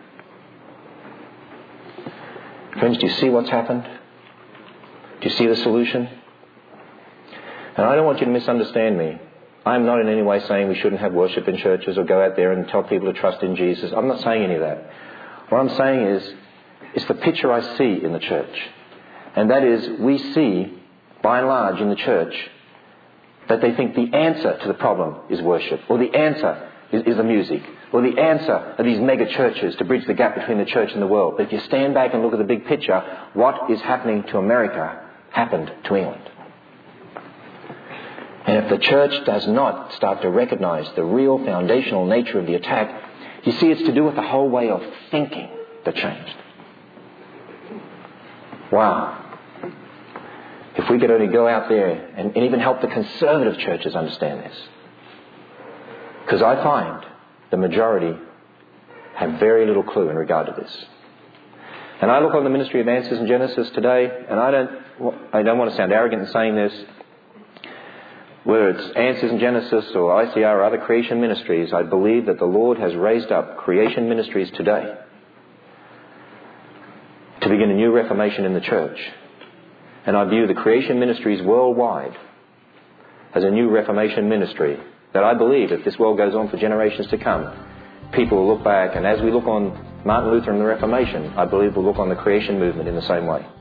Friends, do you see what's happened? Do you see the solution? And I don't want you to misunderstand me. I'm not in any way saying we shouldn't have worship in churches or go out there and tell people to trust in Jesus. I'm not saying any of that. What I'm saying is, it's the picture I see in the church. And that is, we see, by and large in the church, that they think the answer to the problem is worship, or the answer is, is the music, or the answer are these mega churches to bridge the gap between the church and the world. But if you stand back and look at the big picture, what is happening to America happened to England. And if the church does not start to recognise the real foundational nature of the attack, you see it's to do with the whole way of thinking that changed. Wow. If we could only go out there and, and even help the conservative churches understand this. Because I find the majority have very little clue in regard to this. And I look on the ministry of Answers in Genesis today, and I don't, I don't want to sound arrogant in saying this. Whether it's Answers in Genesis or I C R or other creation ministries, I believe that the Lord has raised up creation ministries today to begin a new reformation in the church. And I view the creation ministries worldwide as a new reformation ministry that I believe if this world goes on for generations to come, people will look back, and as we look on Martin Luther and the Reformation, I believe we'll look on the creation movement in the same way.